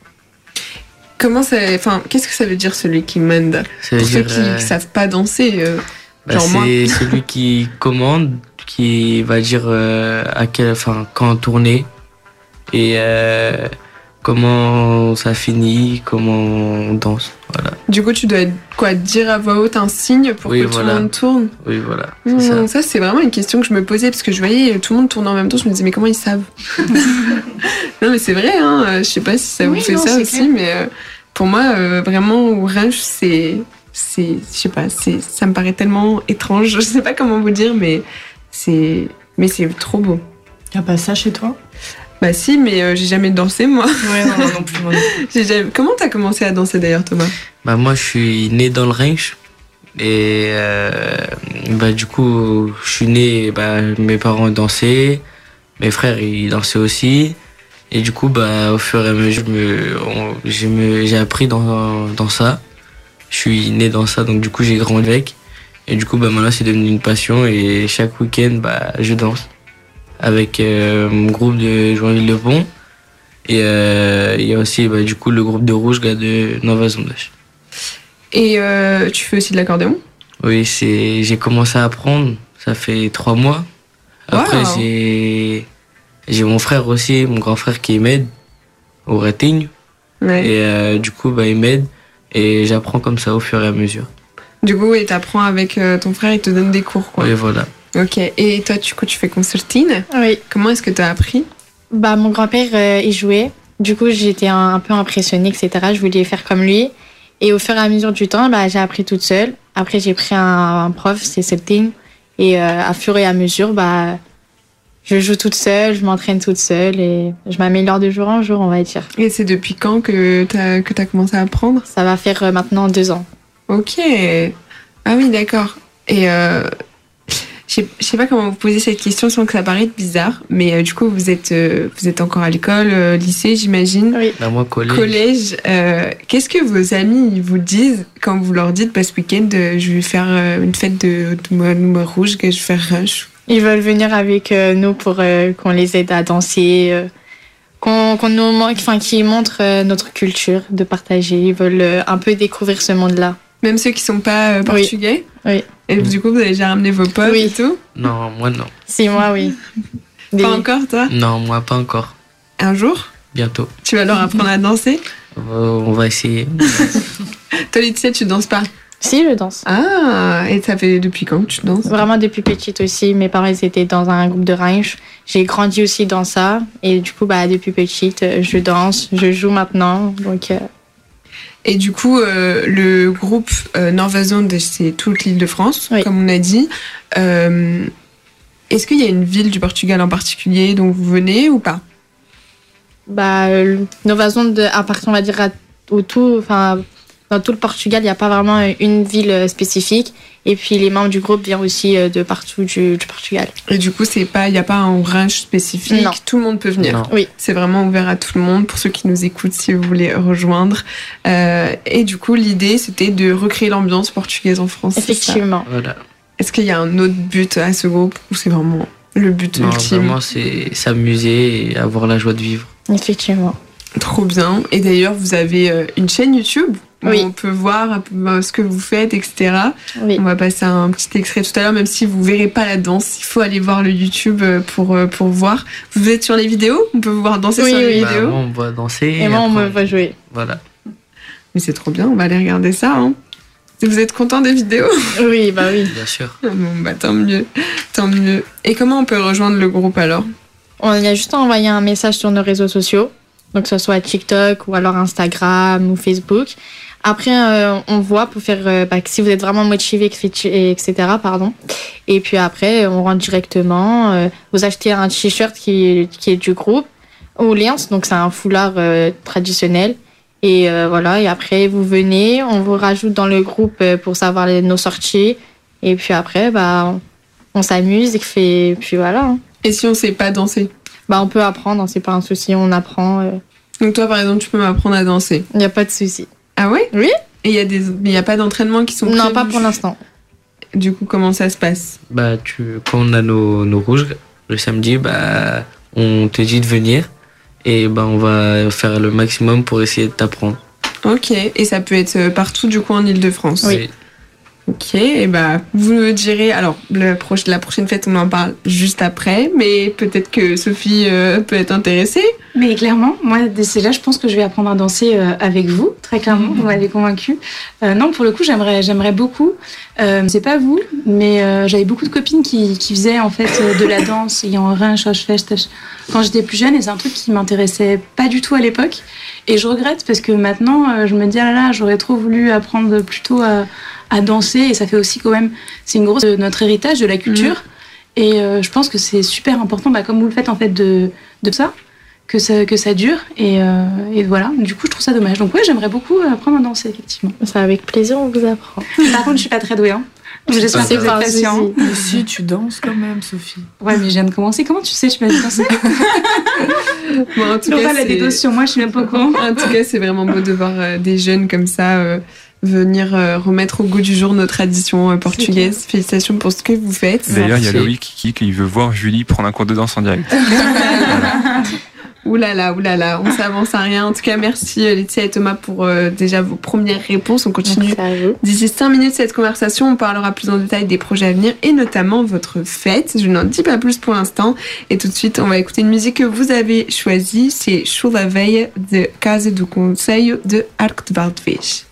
Qu'est-ce que ça veut dire celui qui mande ? Pour ceux qui ne savent pas danser, genre moi. C'est celui qui commande, qui va dire quand tourner et comment ça finit, comment on danse. Voilà. Du coup, tu dois dire à voix haute un signe pour que tout le monde tourne. Oui, voilà. Ça, c'est vraiment une question que je me posais parce que je voyais tout le monde tourner en même temps. Je me disais, mais comment ils savent ? Non, mais c'est vrai, hein. Je sais pas si ça vous fait ça aussi, clair. Mais pour moi, vraiment, Orange, je sais pas, ça me paraît tellement étrange. Je sais pas comment vous dire, mais c'est trop beau. Y'a pas ça chez toi ? Bah si, mais j'ai jamais dansé, moi. Ouais, non plus. Moi. Comment t'as commencé à danser d'ailleurs, Thomas ? Moi, je suis né dans le Rhinch. Et du coup, je suis né, mes parents dansaient, mes frères, ils dansaient aussi. Et du coup, au fur et à mesure, j'ai appris dans ça. Je suis né dans ça, donc du coup, j'ai grandi avec. Et du coup, maintenant, c'est devenu une passion. Et chaque week-end, je danse avec mon groupe de Joinville-le-Pont. Et il y a aussi du coup le groupe de Rouge de Novas Ondas. Et tu fais aussi de l'accordéon ? Oui, j'ai commencé à apprendre, ça fait 3 mois. Après, j'ai mon frère aussi, mon grand frère qui m'aide au rating. Ouais. Et du coup, il m'aide et j'apprends comme ça au fur et à mesure. Du coup, et t'apprends avec ton frère, il te donne des cours, quoi. Oui, voilà. Ok, et toi, du coup, tu fais concertine ? Oui. Comment est-ce que t'as appris ? Mon grand-père, il jouait. Du coup, j'étais un peu impressionnée, etc. Je voulais faire comme lui. Et au fur et à mesure du temps, j'ai appris toute seule. Après, j'ai pris un prof, c'est Septing. Et à fur et à mesure, je joue toute seule, je m'entraîne toute seule et je m'améliore de jour en jour, on va dire. Et c'est depuis quand que t'as commencé à apprendre ? Ça va faire maintenant 2 ans. Ok. Ah oui, d'accord. Et je sais pas comment vous poser cette question sans que ça paraisse bizarre, mais du coup, vous êtes encore à l'école, lycée, j'imagine. Oui. Moi, collège. Collège. Qu'est-ce que vos amis vous disent quand vous leur dites, ce week-end, je vais faire une fête de Nouma Rouge, que je vais faire Rush ? Ils veulent venir avec nous pour qu'on les aide à danser, qu'ils montrent notre culture, de partager. Ils veulent un peu découvrir ce monde-là. Même ceux qui sont pas portugais ? Oui. Et du coup, vous avez déjà ramené vos potes et tout ? Non, moi non. Si, moi oui. Pas encore, toi ? Non, moi pas encore. Un jour ? Bientôt. Tu vas leur apprendre à danser ? On va essayer. Toi, Laetitia, tu danses pas ? Si, je danse. Ah, et ça fait depuis quand que tu danses ? Vraiment depuis petite aussi. Mes parents ils étaient dans un groupe de Rhinch. J'ai grandi aussi dans ça. Et du coup, depuis petite, je danse, je joue maintenant. Donc, Et du coup, le groupe Norvasund, c'est toute l'île de France, comme on a dit. Est-ce qu'il y a une ville du Portugal en particulier dont vous venez ou pas? Norvasund appartient, on va dire, dans tout le Portugal, il n'y a pas vraiment une ville spécifique. Et puis les membres du groupe viennent aussi de partout du Portugal. Et du coup, il n'y a pas un range spécifique, non. Tout le monde peut venir. Non. Oui. C'est vraiment ouvert à tout le monde, pour ceux qui nous écoutent, si vous voulez rejoindre. Et du coup, l'idée, c'était de recréer l'ambiance portugaise en France. Effectivement. Voilà. Est-ce qu'il y a un autre but à ce groupe ou c'est vraiment le but ultime? Vraiment, c'est s'amuser et avoir la joie de vivre. Effectivement. Trop bien. Et d'ailleurs, vous avez une chaîne YouTube où oui. on peut voir un peu ce que vous faites, etc. Oui. On va passer un petit extrait tout à l'heure, même si vous verrez pas la danse. Il faut aller voir le YouTube pour voir. Vous êtes sur les vidéos? On peut vous voir danser sur les vidéos? Moi, on me voit danser. Et moi, on me voit jouer. Voilà. Mais c'est trop bien, on va aller regarder ça. Hein. Vous êtes content des vidéos? Oui, bah oui. Bien sûr. Bon, tant mieux. Tant mieux. Et comment on peut rejoindre le groupe alors? On a juste envoyé un message sur nos réseaux sociaux, donc que ce soit TikTok ou alors Instagram ou Facebook. Après, on voit pour faire si vous êtes vraiment motivé, etc. Et puis après, on rentre directement. Vous achetez un t-shirt qui est du groupe ou Liens, donc c'est un foulard traditionnel. Et voilà. Et après, vous venez, on vous rajoute dans le groupe pour savoir nos sorties. Et puis après, on s'amuse et puis voilà. Hein. Et si on sait pas danser? On peut apprendre, c'est pas un souci, on apprend. Donc toi, par exemple, tu peux m'apprendre à danser? Il n'y a pas de souci. Ah ouais? Oui. Et il y a pas d'entraînement qui sont prévus? Non, pas pour l'instant. Du coup, comment ça se passe? Quand on a nos rouges, le samedi, on te dit de venir et on va faire le maximum pour essayer de t'apprendre. Ok, et ça peut être partout du coup en Île-de-France? Oui. Ok, et vous me direz, alors la prochaine fête on en parle juste après, mais peut-être que Sophie peut être intéressée. Mais clairement, moi c'est là je pense que je vais apprendre à danser avec vous, très clairement, vous m'avez convaincue. Non, pour le coup j'aimerais beaucoup, c'est pas vous, mais j'avais beaucoup de copines qui faisaient en fait de la danse, ayant un quand j'étais plus jeune, et c'est un truc qui m'intéressait pas du tout à l'époque, et je regrette parce que maintenant je me dis j'aurais trop voulu apprendre plutôt à danser, et ça fait aussi quand même, c'est une grosse de notre héritage, de la culture, et je pense que c'est super important, comme vous le faites en fait de ça, que ça dure, et voilà, du coup je trouve ça dommage. Donc j'aimerais beaucoup apprendre à danser, effectivement. C'est avec plaisir, on vous apprend. Par contre je suis pas très douée, hein. Donc, j'espère que vous êtes patient. Mais si, tu danses quand même, Sophie. Ouais, mais je viens de commencer. Comment tu sais, je m'as dit danser? En tout cas, elle a des doses sur moi, je suis même pas au courant. En tout cas, c'est vraiment beau de voir des jeunes comme ça venir remettre au goût du jour nos traditions portugaises. Félicitations pour ce que vous faites. D'ailleurs, il y a Loïc qui veut voir Julie prendre un cours de danse en direct. Oulala, on s'avance à rien. En tout cas, merci Laetitia et Thomas pour déjà vos premières réponses. On continue d'ici 5 minutes cette conversation. On parlera plus en détail des projets à venir et notamment votre fête. Je n'en dis pas plus pour l'instant. Et tout de suite, on va écouter une musique que vous avez choisie. C'est Chula Veia de Casa do Conselho de Arco de Valdevez.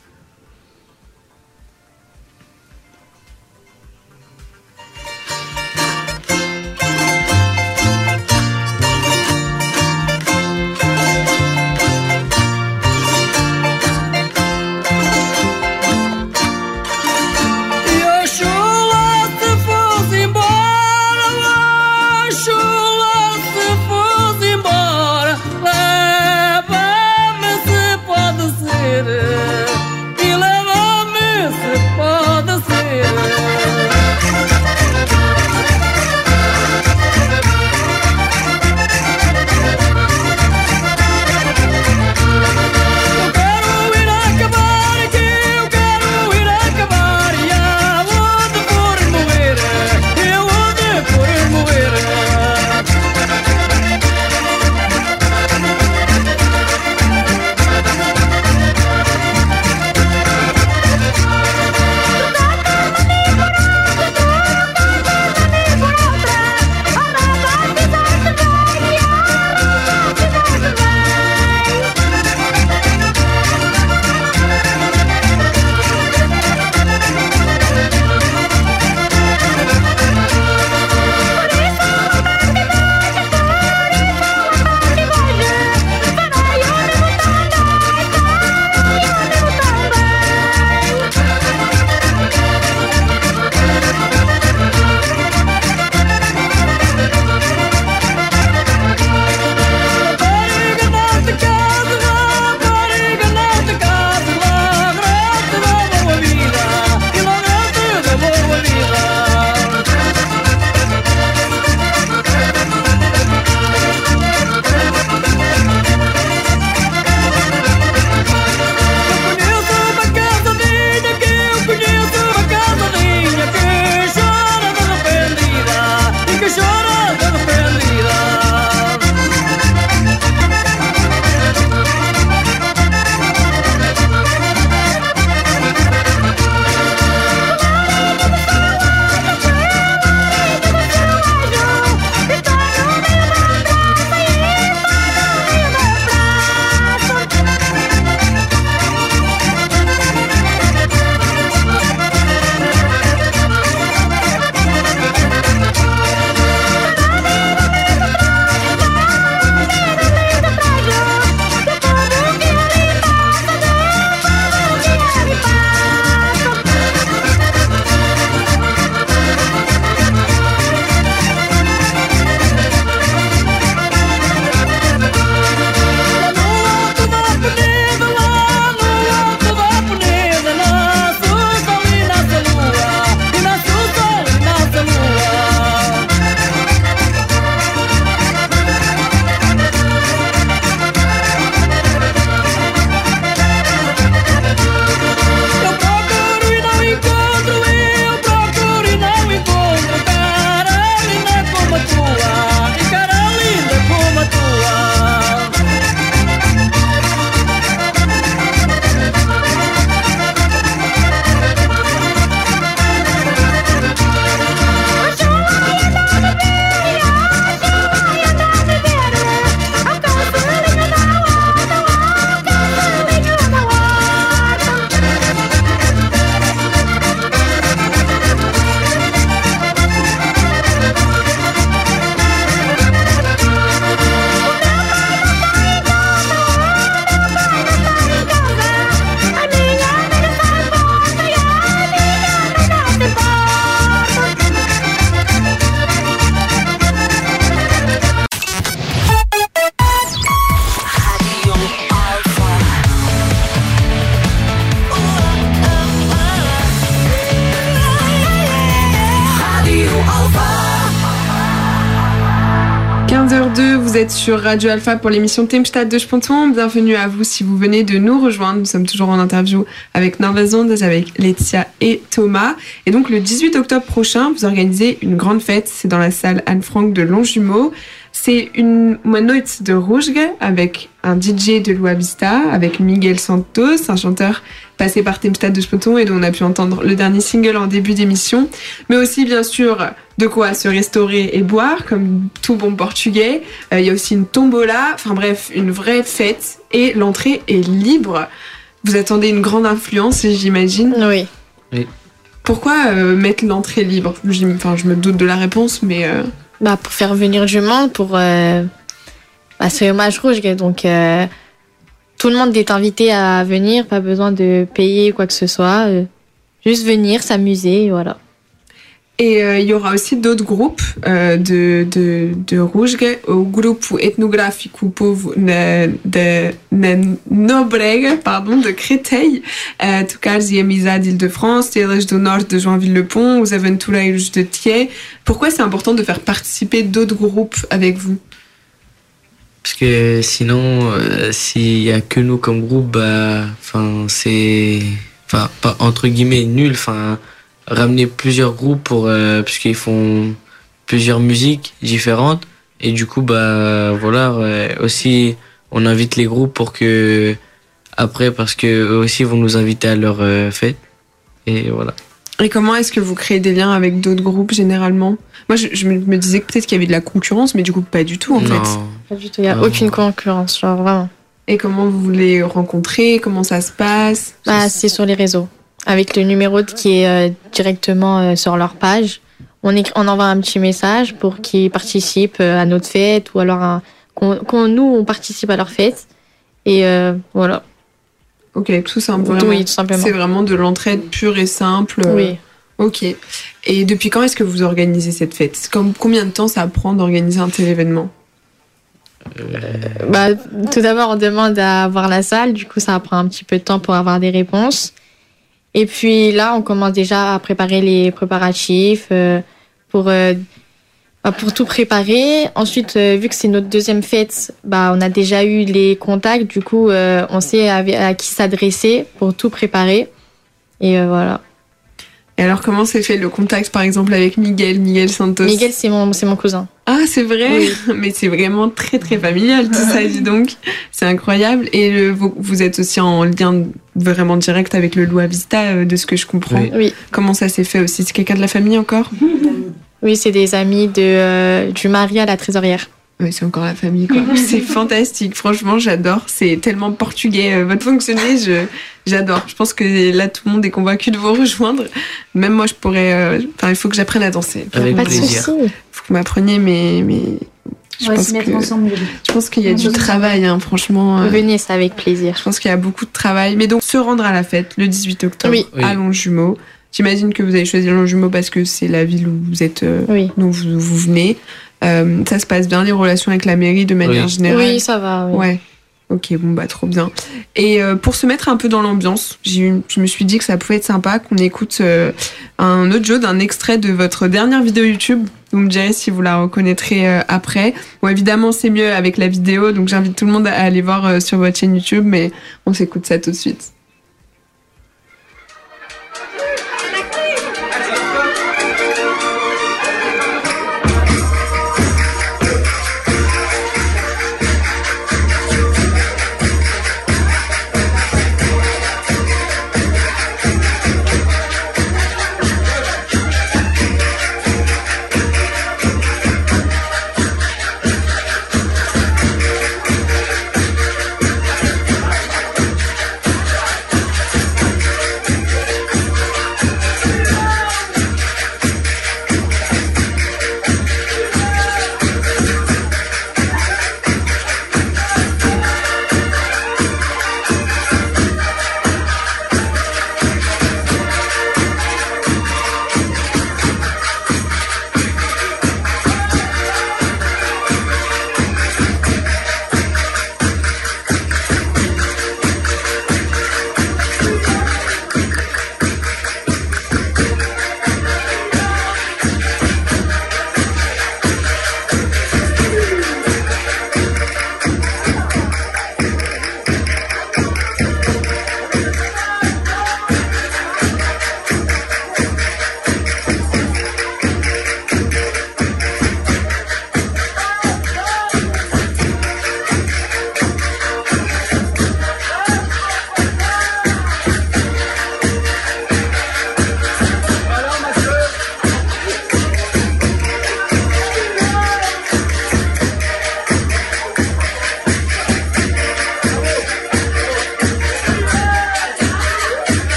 15h02, vous êtes sur Radio Alpha pour l'émission Tempestad de Spontan. Bienvenue à vous si vous venez de nous rejoindre. Nous sommes toujours en interview avec Nerveuses Ondes, avec Laetitia et Thomas. Et donc le 18 octobre prochain, vous organisez une grande fête. C'est dans la salle Anne-Franck de Longjumeau. C'est une noite de Rouge avec un DJ de Lua Vista, avec Miguel Santos, un chanteur passé par Tempestad de Spontan et dont on a pu entendre le dernier single en début d'émission. Mais aussi, bien sûr, de quoi se restaurer et boire, comme tout bon portugais. Il y a aussi une tombola, enfin bref, une vraie fête. Et l'entrée est libre. Vous attendez une grande influence, j'imagine. Oui. Oui. Pourquoi mettre l'entrée libre ? Je me doute de la réponse, mais... Pour faire venir du monde, pour... c'est Hommage Rouge, donc tout le monde est invité à venir, pas besoin de payer quoi que ce soit. Juste venir, s'amuser, voilà. Et il y aura aussi d'autres groupes de Rouge, o grupo etnográfico Povo de Nobrega, de Créteil, Tocares e Amizade Île-de-France, Elas do Norte de Joinville-le-Pont, Os Aventureiros de Thiers. Pourquoi c'est important de faire participer d'autres groupes avec vous ? Parce que sinon, s'il y a que nous comme groupe, c'est, pas entre guillemets nul. Ramener plusieurs groupes puisqu'ils font plusieurs musiques différentes et du coup aussi on invite les groupes pour que après parce que eux aussi vont nous inviter à leur fête et voilà. Et comment est-ce que vous créez des liens avec d'autres groupes généralement ? Moi je me disais que peut-être qu'il y avait de la concurrence, mais du coup pas du tout en fait. Pas du tout, il n'y a aucune concurrence, genre vraiment. Et comment vous les rencontrez ? Comment ça se passe ? C'est sur les réseaux. Avec le numéro qui est directement sur leur page. On envoie un petit message pour qu'ils participent à notre fête ou alors on participe à leur fête. Et voilà. Ok, tout simplement. Oui, tout simplement. C'est vraiment de l'entraide pure et simple. Oui. Ok. Et depuis quand est-ce que vous organisez cette fête ? Combien de temps ça prend d'organiser un tel événement ? Tout d'abord, on demande à voir la salle. Du coup, ça prend un petit peu de temps pour avoir des réponses. Et puis là, on commence déjà à préparer les préparatifs pour tout préparer. Ensuite, vu que c'est notre deuxième fête, on a déjà eu les contacts. Du coup, on sait à qui s'adresser pour tout préparer. Et voilà. Et alors, comment s'est fait le contact, par exemple, avec Miguel Santos ? Miguel, c'est mon cousin. Ah, c'est vrai ? Oui. Mais c'est vraiment très, très familial, tout ça, dis donc. C'est incroyable. Et vous êtes aussi en lien vraiment direct avec le Lua Vista, de ce que je comprends. Oui. Comment ça s'est fait aussi ? C'est quelqu'un de la famille encore ? Oui, c'est des amis du mari à la trésorière. Oui, c'est encore la famille, quoi. C'est fantastique. Franchement, j'adore. C'est tellement portugais. Votre fonctionner, j'adore. Je pense que là, tout le monde est convaincu de vous rejoindre. Même moi, je pourrais... il faut que j'apprenne à danser. Avec plaisir. Il faut que vous m'appreniez, mais On va se mettre ensemble. Je pense qu'il y a du travail, franchement. Venez, c'est avec plaisir. Je pense qu'il y a beaucoup de travail. Mais donc, se rendre à la fête le 18 octobre à Longjumeau. J'imagine que vous avez choisi Longjumeau parce que c'est la ville où vous êtes, dont vous venez. Ça se passe bien, les relations avec la mairie de manière générale ? Oui, ça va. Oui. Ouais. Ok, trop bien. Et pour se mettre un peu dans l'ambiance, je me suis dit que ça pouvait être sympa qu'on écoute un audio d'un extrait de votre dernière vidéo YouTube. Vous me direz si vous la reconnaîtrez après. Bon, évidemment, c'est mieux avec la vidéo, donc j'invite tout le monde à aller voir sur votre chaîne YouTube, mais on s'écoute ça tout de suite.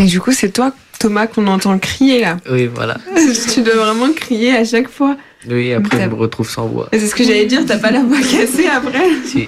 Et du coup, c'est toi, Thomas, qu'on entend crier là. Oui, voilà. Tu dois vraiment crier à chaque fois. Oui, après, je me retrouve sans voix. C'est ce que j'allais dire, t'as pas la voix cassée après? Si.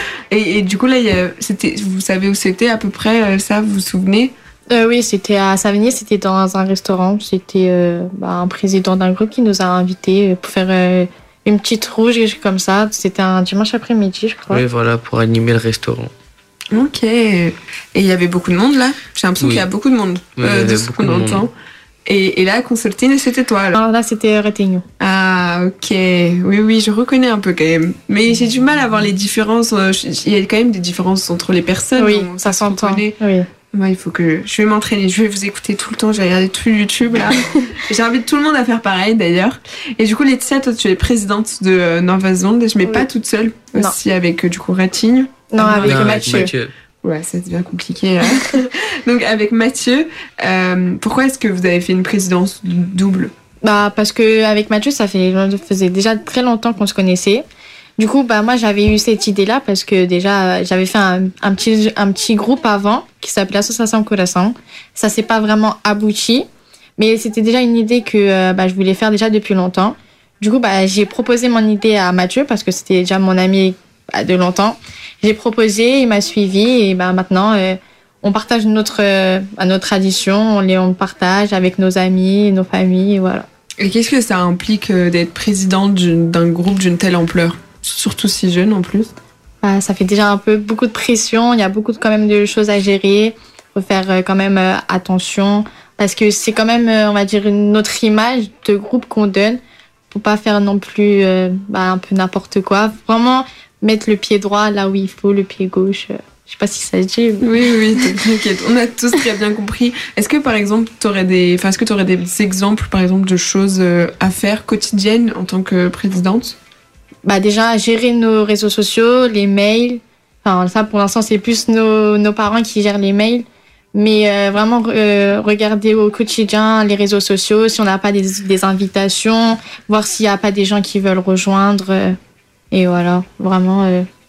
Et du coup, là, vous savez où c'était à peu près, ça, vous vous souvenez? Oui, c'était à Savigny, c'était dans un restaurant. C'était un président d'un groupe qui nous a invités pour faire une petite rouge comme ça. C'était un dimanche après-midi, je crois. Oui, voilà, pour animer le restaurant. Ok. Et il y avait beaucoup de monde là? J'ai l'impression qu'il y a beaucoup de monde de ce qu'on entend. Et là, Consoltine, c'était toi alors? Là, c'était Retegno. Ah, ok. Oui, je reconnais un peu quand même. Mais j'ai du mal à voir les différences. Il y a quand même des différences entre les personnes. Oui, ça s'entend. Oui. Moi, il faut que je vais m'entraîner. Je vais vous écouter tout le temps. Je vais regarder tout YouTube là. J'invite tout le monde à faire pareil d'ailleurs. Et du coup, Laetitia, toi, tu es présidente de Nova Zone. Je mets pas toute seule. Aussi avec du coup Ratigno. Non, avec Mathieu. Ouais, ça devient compliqué. Donc avec Mathieu, pourquoi est-ce que vous avez fait une présidence double? Parce que avec Mathieu, ça faisait déjà très longtemps qu'on se connaissait. Du coup, moi, j'avais eu cette idée-là parce que déjà, j'avais fait un petit groupe avant qui s'appelait Association Corazon. Ça s'est pas vraiment abouti, mais c'était déjà une idée que je voulais faire déjà depuis longtemps. Du coup, j'ai proposé mon idée à Mathieu parce que c'était déjà mon ami de longtemps. J'ai proposé, il m'a suivi et maintenant, on partage notre tradition, on partage avec nos amis, nos familles, voilà. Et qu'est-ce que ça implique d'être présidente d'un groupe d'une telle ampleur? Surtout si jeune en plus. Ça fait déjà beaucoup de pression, il y a beaucoup quand même de choses à gérer. Il faut faire quand même attention parce que c'est quand même, on va dire, notre image de groupe qu'on donne. Faut pas faire non plus un peu n'importe quoi. Vraiment mettre le pied droit là où il faut, le pied gauche. Je sais pas si ça se dit. Oui, t'inquiète. On a tous très bien compris. Est-ce que par exemple, t'aurais des exemples par exemple de choses à faire quotidiennes en tant que présidente? Déjà, gérer nos réseaux sociaux, les mails. Enfin, ça, pour l'instant, c'est plus nos parents qui gèrent les mails. Mais vraiment, regarder au quotidien les réseaux sociaux, si on n'a pas des invitations, voir s'il n'y a pas des gens qui veulent rejoindre. Et voilà, vraiment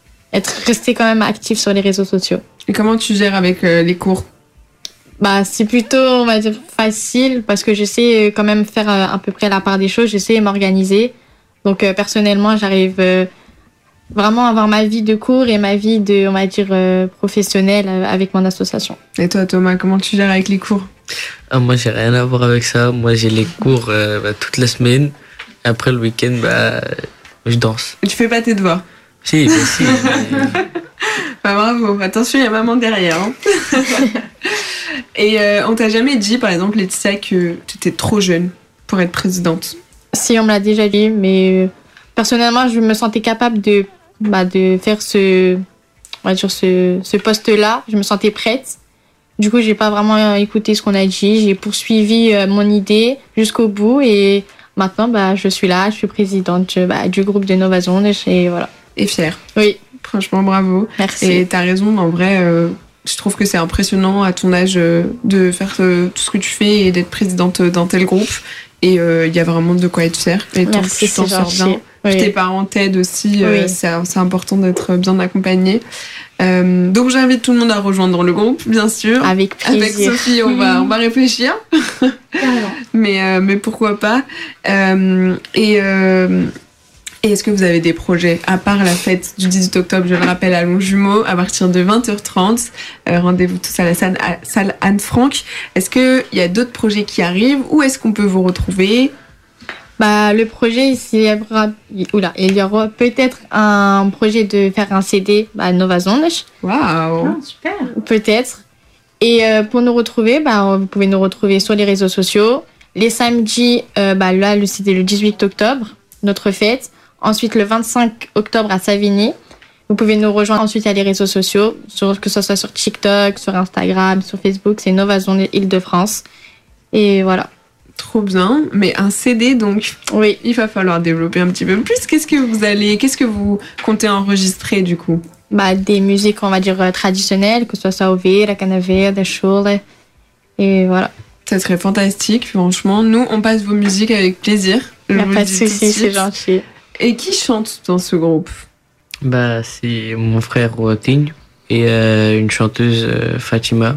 rester quand même actif sur les réseaux sociaux. Et comment tu gères avec les cours? C'est plutôt, on va dire, facile parce que je sais quand même faire à peu près la part des choses, je sais m'organiser. Donc personnellement, j'arrive vraiment à avoir ma vie de cours et ma vie de, on va dire, professionnelle avec mon association. Et toi, Thomas, comment tu gères avec les cours? Moi, j'ai rien à voir avec ça. Moi, j'ai les cours toute la semaine. Et après, le week-end, je danse. Et tu fais pas tes devoirs? Si, si. Bravo. Attention, il y a maman derrière. Hein. Et on t'a jamais dit, par exemple, Laetitia, que tu étais trop jeune pour être présidente? Si, on me l'a déjà dit, mais personnellement, je me sentais capable de faire ce poste-là. Je me sentais prête. Du coup, j'ai pas vraiment écouté ce qu'on a dit. J'ai poursuivi mon idée jusqu'au bout et maintenant, je suis là. Je suis présidente du groupe de Nova Zone et voilà. Et fière. Oui. Franchement, bravo. Merci. Et t'as raison, en vrai, je trouve que c'est impressionnant à ton âge de faire tout ce que tu fais et d'être présidente d'un tel groupe. Et il y a vraiment de quoi être fière. Et tant que tu t'en sors bien. Oui. Tes parents t'aident aussi. Oui. C'est important d'être bien accompagné. Donc j'invite tout le monde à rejoindre le groupe, bien sûr. Avec plaisir. Avec Sophie, on va réfléchir. Mais pourquoi pas. Et est-ce que vous avez des projets, à part la fête du 18 octobre, je le rappelle, à Longjumeau, à partir de 20h30, rendez-vous tous à la salle Anne-Franck. Est-ce qu'il y a d'autres projets qui arrivent? Où est-ce qu'on peut vous retrouver? Le projet, il y aura peut-être un projet de faire un CD à Nova Zone. Waouh, super. Peut-être. Et pour nous retrouver, vous pouvez nous retrouver sur les réseaux sociaux. Les samedis, là, c'était le 18 octobre, notre fête. Ensuite, le 25 octobre à Savigny. Vous pouvez nous rejoindre ensuite à les réseaux sociaux, que ce soit sur TikTok, sur Instagram, sur Facebook. C'est Nova Zone Île-de-France. Et voilà. Trop bien. Mais un CD, donc, oui, il va falloir développer un petit peu plus. Qu'est-ce que vous comptez enregistrer, du coup? Des musiques, on va dire, traditionnelles, que ce soit Oveira, Canaveira, Chole. Et voilà. Ça serait fantastique, franchement. Nous, on passe vos musiques avec plaisir. Il n'y a pas de souci, c'est gentil. Et qui chante dans ce groupe? C'est mon frère Roating et une chanteuse Fatima.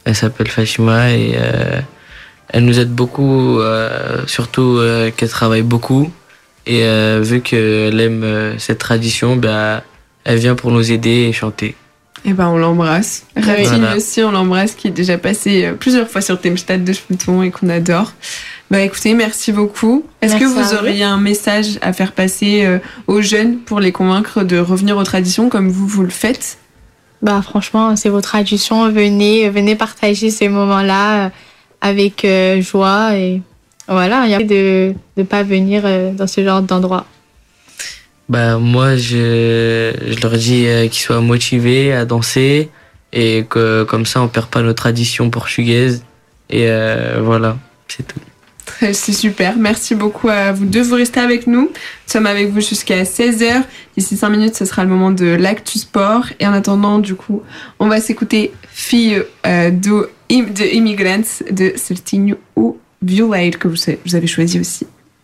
Elle s'appelle Fatima et elle nous aide beaucoup, surtout qu'elle travaille beaucoup. Et vu qu'elle aime cette tradition, elle vient pour nous aider et chanter. Eh ben, on l'embrasse. Ratine Voilà. aussi, on l'embrasse, qui est déjà passé plusieurs fois sur Themstad de Schmutton et qu'on adore. Écoutez, merci beaucoup. Est-ce que Merci vous à vous. auriez un message à faire passer aux jeunes pour les convaincre de revenir aux traditions comme vous le faites? Franchement, c'est vos traditions. Venez partager ces moments-là avec joie. Et voilà, il y a de ne pas venir dans ce genre d'endroit. Moi, je leur dis qu'ils soient motivés à danser et que comme ça, on perd pas nos traditions portugaises. Et voilà, c'est tout. C'est super. Merci beaucoup à vous deux. Vous restez avec nous. Nous sommes avec vous jusqu'à 16h. D'ici 5 minutes, ce sera le moment de l'Actu Sport. Et en attendant, du coup, on va s'écouter Filho de Immigrants de Certinho ou Violate que vous avez choisi aussi.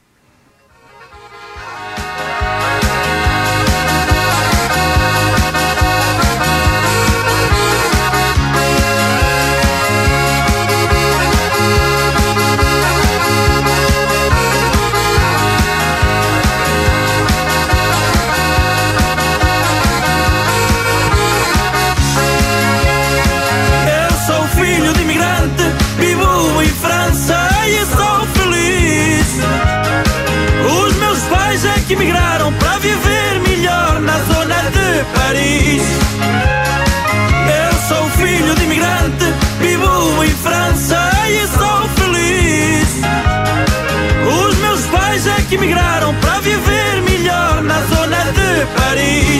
Eu sou filho de imigrante, vivo em França e sou feliz. Os meus pais é que migraram para viver melhor na zona de Paris. Eu sou filho de imigrante, vivo em França e sou feliz. Os meus pais é que migraram para viver melhor na zona de Paris.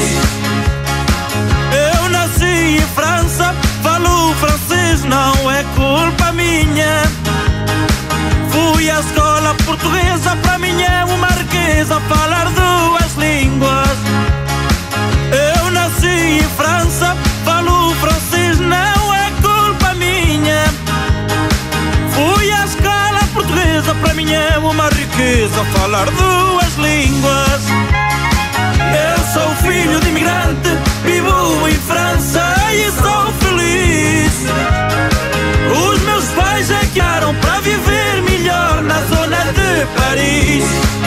Eu nasci em França, falo francês, não é culpa minha. Fui à escola portuguesa, para mim é uma riqueza falar duas línguas. Eu nasci em França, falo francês, não é culpa minha. Fui à escola portuguesa, para mim é uma riqueza falar duas línguas. Eu sou filho de imigrante, vivo em França e sou feliz. Os meus pais é que eram para viver melhor na zona de Paris.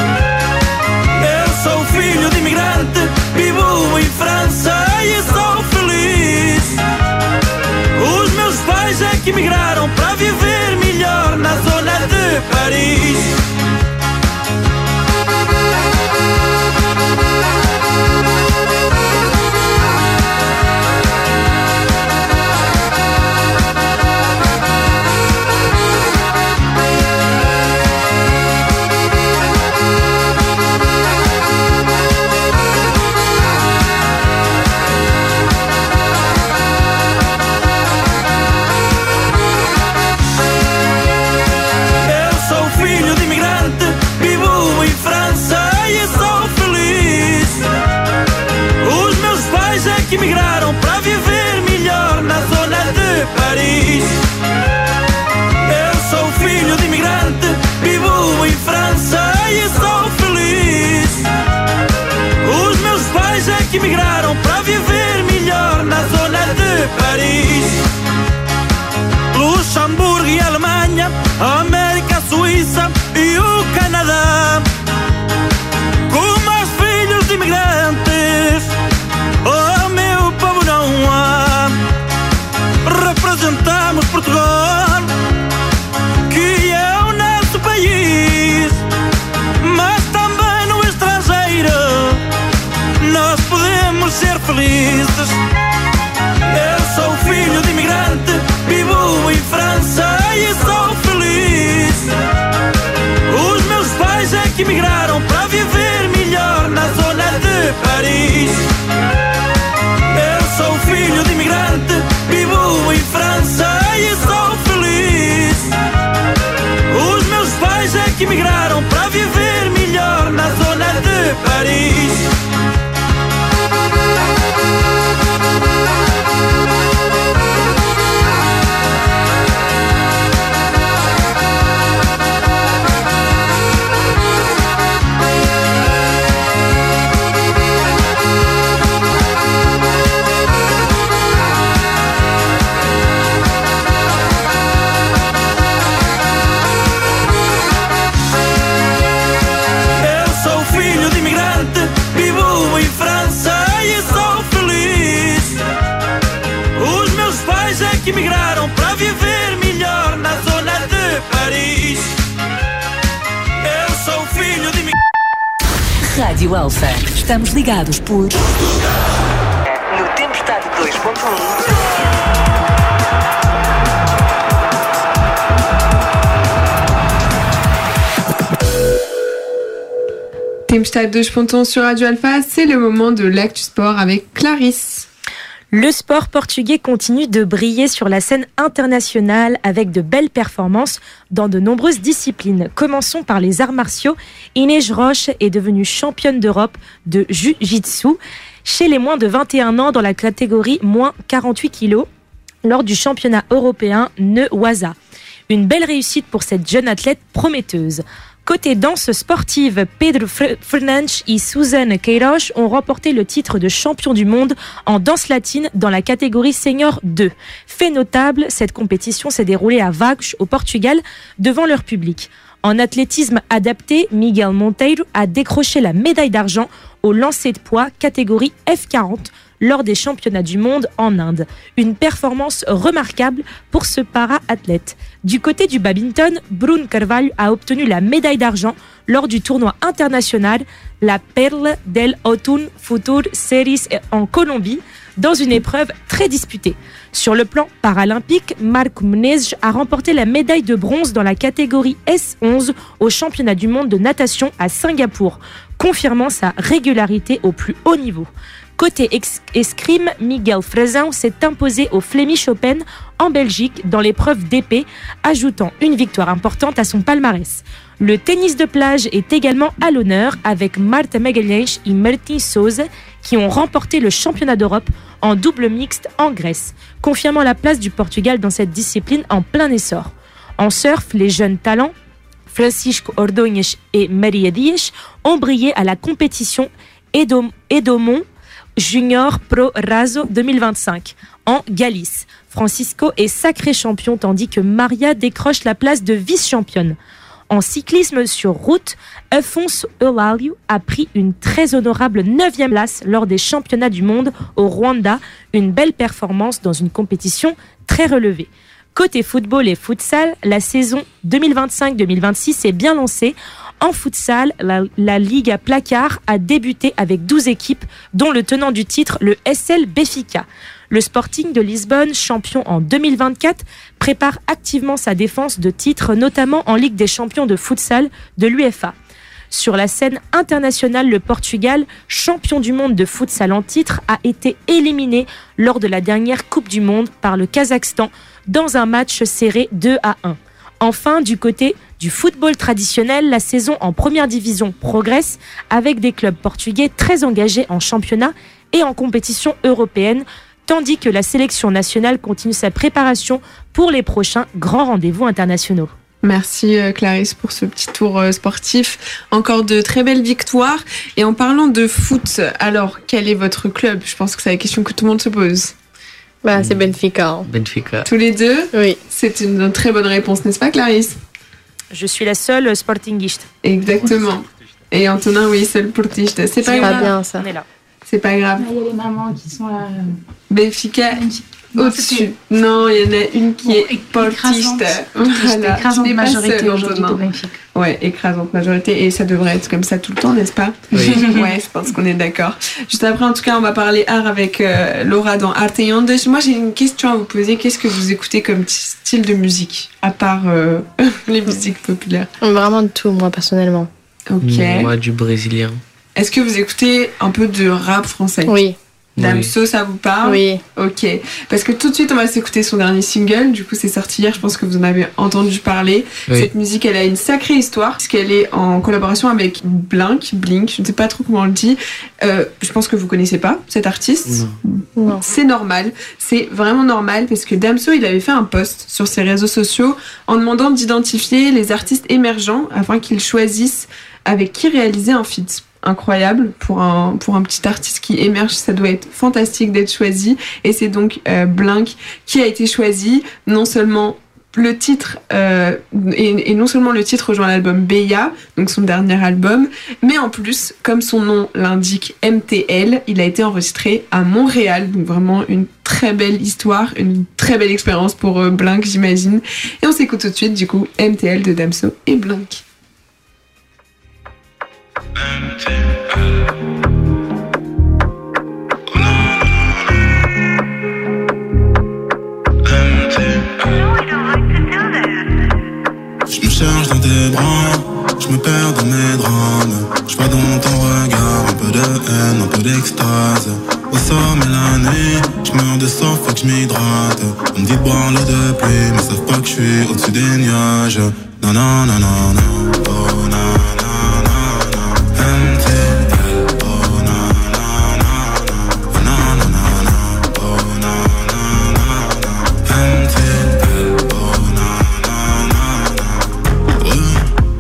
Eu sou filho de imigrante, vivo em França e sou feliz. Os meus pais é que migraram para viver melhor na zona de Paris. Eu sou filho de imigrante, vivo em França e sou feliz. Os meus pais é que migraram para viver melhor na zona de Paris. Eu sou filho de imigrante, vivo em França e sou feliz. Os meus pais é que migraram para viver melhor na zona de Paris. Luxemburgo e Alemanha, a América, a Suíça e o Canadá. Como os filhos de imigrantes, oh meu povo não há. Representamos Portugal, que é o nosso país, mas também no estrangeiro nós podemos ser felizes. Eu sou filho de imigrante, vivo em França e sou feliz. Os meus pais é que migraram para viver melhor na zona de Paris. Eu sou filho de imigrante, vivo em França e sou feliz. Os meus pais é que migraram para viver melhor na zona de Paris. Rádio Elsa. Estamos ligados por... No Tempestade 2.1. Tempestade 2.1 sur Radio Alpha, c'est le moment de l'actu sport avec Clarisse. Le sport portugais continue de briller sur la scène internationale avec de belles performances dans de nombreuses disciplines. Commençons par les arts martiaux. Inês Roche est devenue championne d'Europe de Jiu-Jitsu chez les moins de 21 ans dans la catégorie moins 48 kg lors du championnat européen Neuwaza. Une belle réussite pour cette jeune athlète prometteuse. Côté danse sportive, Pedro Fernandes et Suzanne Queiroz ont remporté le titre de champion du monde en danse latine dans la catégorie senior 2. Fait notable, cette compétition s'est déroulée à Vagos, au Portugal, devant leur public. En athlétisme adapté, Miguel Monteiro a décroché la médaille d'argent au lancer de poids catégorie F40 lors des championnats du monde en Inde. Une performance remarquable pour ce para-athlète. Du côté du badminton, Bruno Carvalho a obtenu la médaille d'argent lors du tournoi international La Perla del Outono Future Series en Colombie, dans une épreuve très disputée. Sur le plan paralympique, Marco Menezes a remporté la médaille de bronze dans la catégorie S11 au championnat du monde de natation à Singapour, confirmant sa régularité au plus haut niveau. Côté escrime, Miguel Frazão s'est imposé au Flemish Open en Belgique dans l'épreuve d'épée, ajoutant une victoire importante à son palmarès. Le tennis de plage est également à l'honneur avec Marta Magalhães et Martin Souza qui ont remporté le championnat d'Europe en double mixte en Grèce, confirmant la place du Portugal dans cette discipline en plein essor. En surf, les jeunes talents Francisco Ordóñez et Maria Dias ont brillé à la compétition Edomon Junior Pro Raso 2025 en Galice. Francisco est sacré champion tandis que Maria décroche la place de vice-championne. En cyclisme sur route, Afonso Eulalio a pris une très honorable 9e place lors des championnats du monde au Rwanda, une belle performance dans une compétition très relevée. Côté football et futsal, la saison 2025-2026 est bien lancée. En futsal, la Liga Placard a débuté avec 12 équipes, dont le tenant du titre, le SL Benfica. Le Sporting de Lisbonne, champion en 2024, prépare activement sa défense de titre, notamment en Ligue des champions de futsal de l'UEFA. Sur la scène internationale, le Portugal, champion du monde de futsal en titre, a été éliminé lors de la dernière Coupe du Monde par le Kazakhstan dans un match serré 2-1. Enfin, du côté du football traditionnel, la saison en première division progresse avec des clubs portugais très engagés en championnat et en compétition européenne, tandis que la sélection nationale continue sa préparation pour les prochains grands rendez-vous internationaux. Merci Clarisse pour ce petit tour sportif. Encore de très belles victoires. Et en parlant de foot, alors quel est votre club ? Je pense que c'est la question que tout le monde se pose. C'est Benfica. Hein. Benfica. Tous les deux ? Oui. C'est une très bonne réponse, n'est-ce pas Clarisse ? Je suis la seule sportingiste. Exactement. Et Antonin, oui, seul portiste. C'est pas grave. Bien ça. On est là. C'est pas grave. Il y a les mamans qui sont là. Benfica au-dessus. Non, il y en a une qui est portiste. Voilà. Écrasante majorité seule, aujourd'hui Antonin. pour Benfica. Ouais, écrasante majorité. Et ça devrait être comme ça tout le temps, n'est-ce pas ? Oui. Ouais, je pense qu'on est d'accord. Juste après, en tout cas, on va parler art avec Laura dans Arte et Ondes. Moi, j'ai une question à vous poser. Qu'est-ce que vous écoutez comme style de musique, à part les musiques populaires ? Vraiment de tout, moi, personnellement. Ok. Moi, du brésilien. Est-ce que vous écoutez un peu de rap français ? Oui. Damso, ça vous parle ? Oui. Ok. Parce que tout de suite, on va s'écouter son dernier single. Du coup, c'est sorti hier. Je pense que vous en avez entendu parler. Oui. Cette musique, elle a une sacrée histoire. Puisqu'elle est en collaboration avec Blink. Je ne sais pas trop comment on le dit. Je pense que vous connaissez pas cet artiste. Non. C'est normal. C'est vraiment normal. Parce que Damso, il avait fait un post sur ses réseaux sociaux en demandant d'identifier les artistes émergents afin qu'ils choisissent avec qui réaliser un feat. Incroyable pour un petit artiste qui émerge, ça doit être fantastique d'être choisi, et c'est donc Blink qui a été choisi. Non seulement le titre et non seulement le titre rejoint l'album Beya, donc son dernier album, mais en plus, comme son nom l'indique, MTL, il a été enregistré à Montréal, donc vraiment une très belle histoire, une très belle expérience pour Blink, j'imagine. Et on s'écoute tout de suite du coup MTL de Damso et Blink. Je me cherche dans tes bras, je me perds dans mes drames. Je vois dans ton regard un peu de haine, un peu d'extase. Au sommet la nuit, je meurs de soif, faut que je m'hydrate. On me dit de boire l'eau de pluie, mais savent pas que je suis au-dessus des nuages. Non, non, non, non, non, oh, non, non, non, non. MTL, oh, non, non, non, non, oh, non, non, non, non, oh, non, non, non, non. MTL, oh, non, non, non, non.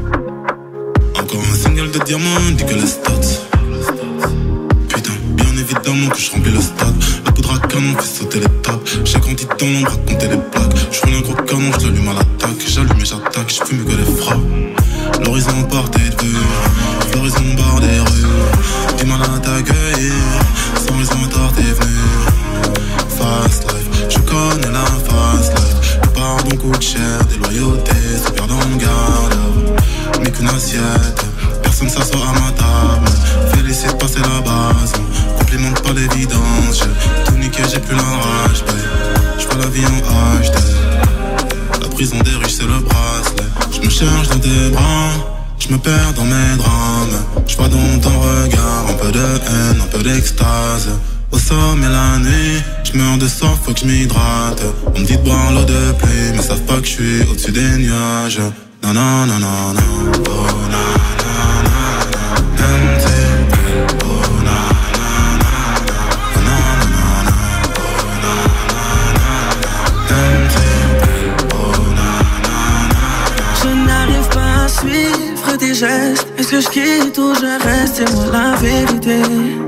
Encore un single de diamant, dit que les stats. Putain, bien évidemment que je remplis le stade. La poudre à canon fait sauter les tables. J'ai grandi dans l'ombre à compter les plaques. Je roule un gros canon, je l'allume à l'attaque. J'allume et j'attaque, je fume que les frappes. L'horizon partait de vue, l'horizon barre des rues. Du mal à t'accueillir, sans raison tard t'es venu. Fast life, je connais la fast life. Le pardon coûte cher, des loyautés se perdent en garde. Mais qu'une assiette, personne s'assoit à ma table. Félicite pas c'est la base, complimente pas l'évidence. J'ai tout niqué, j'ai plus la rage. J'vois la vie en HD. La prison des riches c'est le bracelet. Je me cherche dans tes bras, je me perds dans mes drames. Je vois dans ton regard un peu de haine, un peu d'extase. Au sommet la nuit, je meurs de soif, faut que je m'hydrate. On me dit de boire l'eau de pluie, mais savent pas que je suis au-dessus des nuages. Non, non, non, non, non, oh, non, non, non, non. MTL, oh, non, non, non, non, oh, non, non, non, oh, non, non, non, MTL, oh, non, non, non. Je n'arrive pas à suivre tes gestes. Est-ce que je quitte ou je reste? Dis-moi la vérité.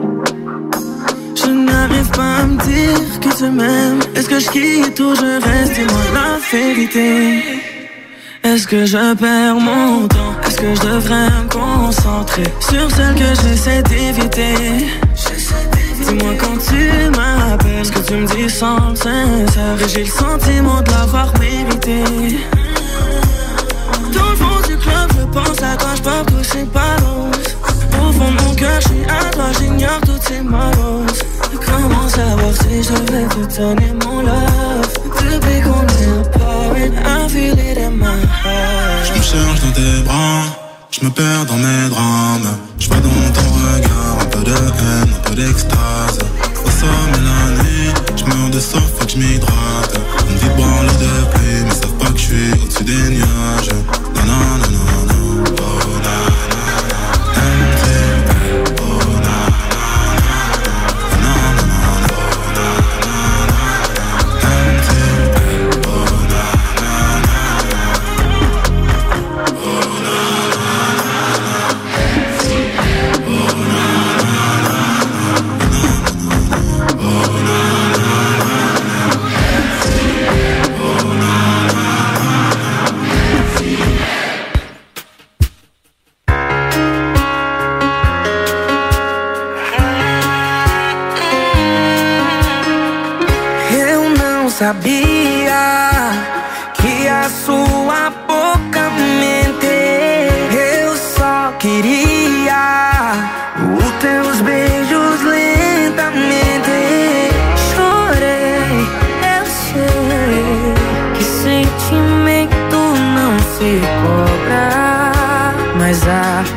Je n'arrive pas à me dire que tu m'aimes. Est-ce que je quitte ou je reste? Dis-moi la vérité. Est-ce que je perds mon temps? Est-ce que je devrais me concentrer sur celle que j'essaie d'éviter? Dis-moi quand tu m'appelles ce que tu me dis sans sincère. Et j'ai le sentiment de l'avoir mérité. Dans le fond du club, je pense à toi, je peux pousser balance. Au fond de mon cœur, je suis à toi, j'ignore toutes ces maloses. Comment savoir si je vais te donner mon love? Depuis qu'on est apart, I feel it in my heart. Je me cherche dans tes bras, je me perds dans mes drames. Je vois dans ton regard un peu de haine, un peu d'extase. Au sommet la nuit, je meurs de soif, faut que je m'hydrate. On me dit de boire l'eau de pluie, mais savent pas que je suis au-dessus des nuages. Non, non, non, non, non, oh, non, non, non. MTL, oh, non, non, non, non, non, non, oh, non, non, non, MTL, oh, non, non, non, oh, non, sabia que a sua boca mente. Eu só queria os teus beijos lentamente. Chorei, eu sei que sentimento não se cobra, mas a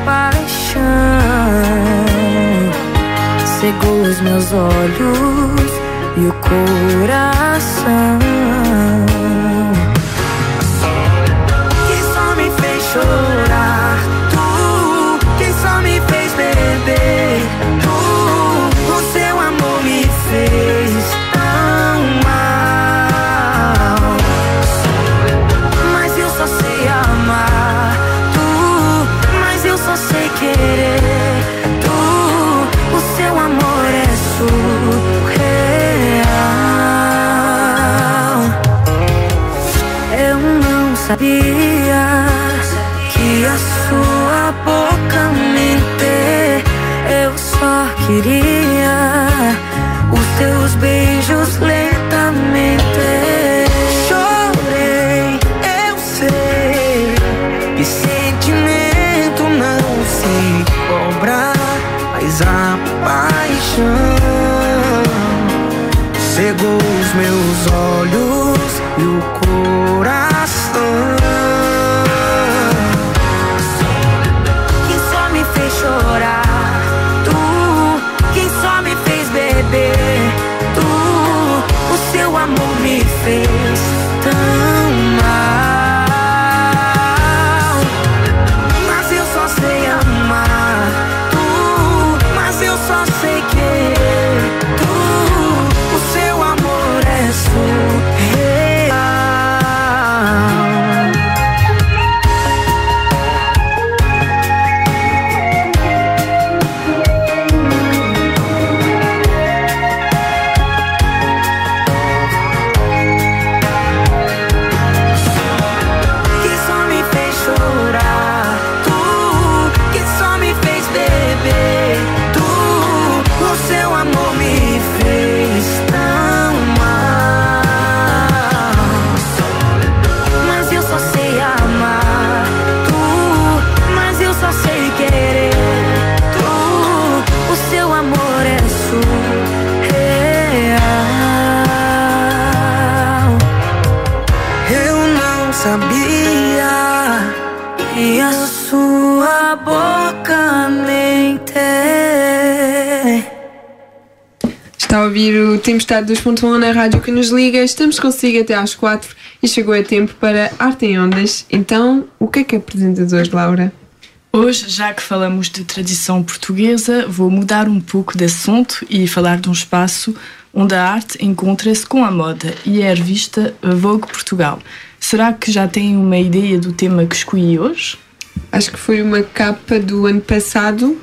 paixão cegou os meus olhos e o coração. Que só me fez chorar, tu que só me fez beber, tu o seu amor me fez tão mal. Mas eu só sei amar, tu, mas eu só sei querer, tu, o seu amor é surreal. Eu não sabia que a sua boca mente. Eu só queria os teus beijos lentamente. Chorei, eu sei que sentimento não se cobra, os meus olhos e o coração. Quem só me fez chorar, tu. Quem só me fez beber, tu. O seu amor me fez tão mal. Mas eu só sei amar, tu. Mas eu só sei querer, tu. O seu amor é surreal. Quem só me fez chorar, tu. Quem só me fez beber, tu. O seu amor me fez tão mal. Mas eu só sei amar, tu. Mas eu só sei querer, tu. O seu amor é surreal. Eu não sabia que a sua boca mente. Está a ouvir o Tempestade 2.1 na rádio que nos liga. Estamos consigo até às 4 e chegou a tempo para Arte em Ondas. Então, o que é que apresentas hoje, Laura? Hoje, já que falamos de tradição portuguesa, vou mudar um pouco de assunto e falar de um espaço onde a arte encontra-se com a moda e é a revista Vogue Portugal. Será que já têm uma ideia do tema que escolhi hoje? Acho que foi uma capa do ano passado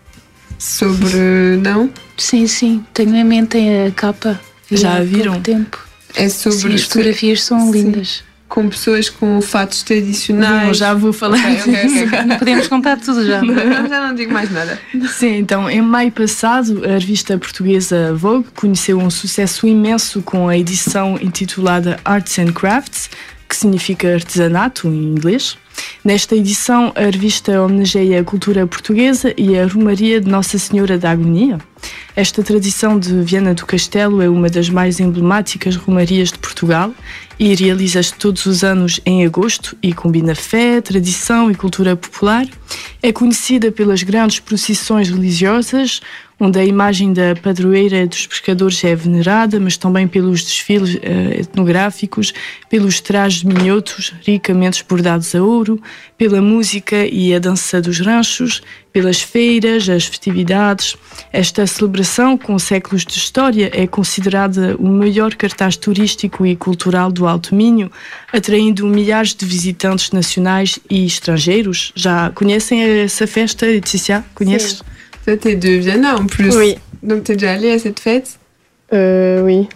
sobre... não? Sim, sim. Tenho em mente a capa. Já há a viram? pouco tempo. É sobre... Sim, as fotografias são Sim. lindas. Com pessoas com fatos tradicionais. Bom, já vou falar disso. Podemos contar tudo já. Já não digo mais nada. Sim, então, em maio passado, a revista portuguesa Vogue conheceu um sucesso imenso com a edição intitulada Arts and Crafts, que significa artesanato em inglês. Nesta edição, a revista homenageia a cultura portuguesa e a Romaria de Nossa Senhora da Agonia. Esta tradição de Viana do Castelo é uma das mais emblemáticas romarias de Portugal e realiza-se todos os anos em agosto e combina fé, tradição e cultura popular. É conhecida pelas grandes procissões religiosas, onde a imagem da padroeira dos pescadores é venerada, mas também pelos desfiles etnográficos, pelos trajes minhotos ricamente bordados a ouro, pela música e a dança dos ranchos, pelas feiras, as festividades. Esta celebração, com séculos de história, é considerada o maior cartaz turístico e cultural do Alto Minho, atraindo milhares de visitantes nacionais e estrangeiros. Já conhecem essa festa, Letícia? Conheces? Toi, t'es de Viana en plus. Oui. Donc, t'es déjà allée à cette fête? Oui.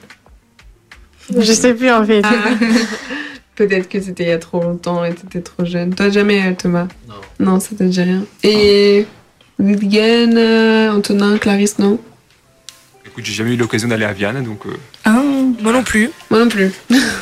Je sais plus en fait. Ah. Peut-être que c'était il y a trop longtemps et t'étais trop jeune. Toi, jamais, Thomas? Non. Non, ça te dit rien. Et Liliane, Antonin, Clarisse, non? Écoute, j'ai jamais eu l'occasion d'aller à Vienne, donc... Moi non plus. Moi non plus.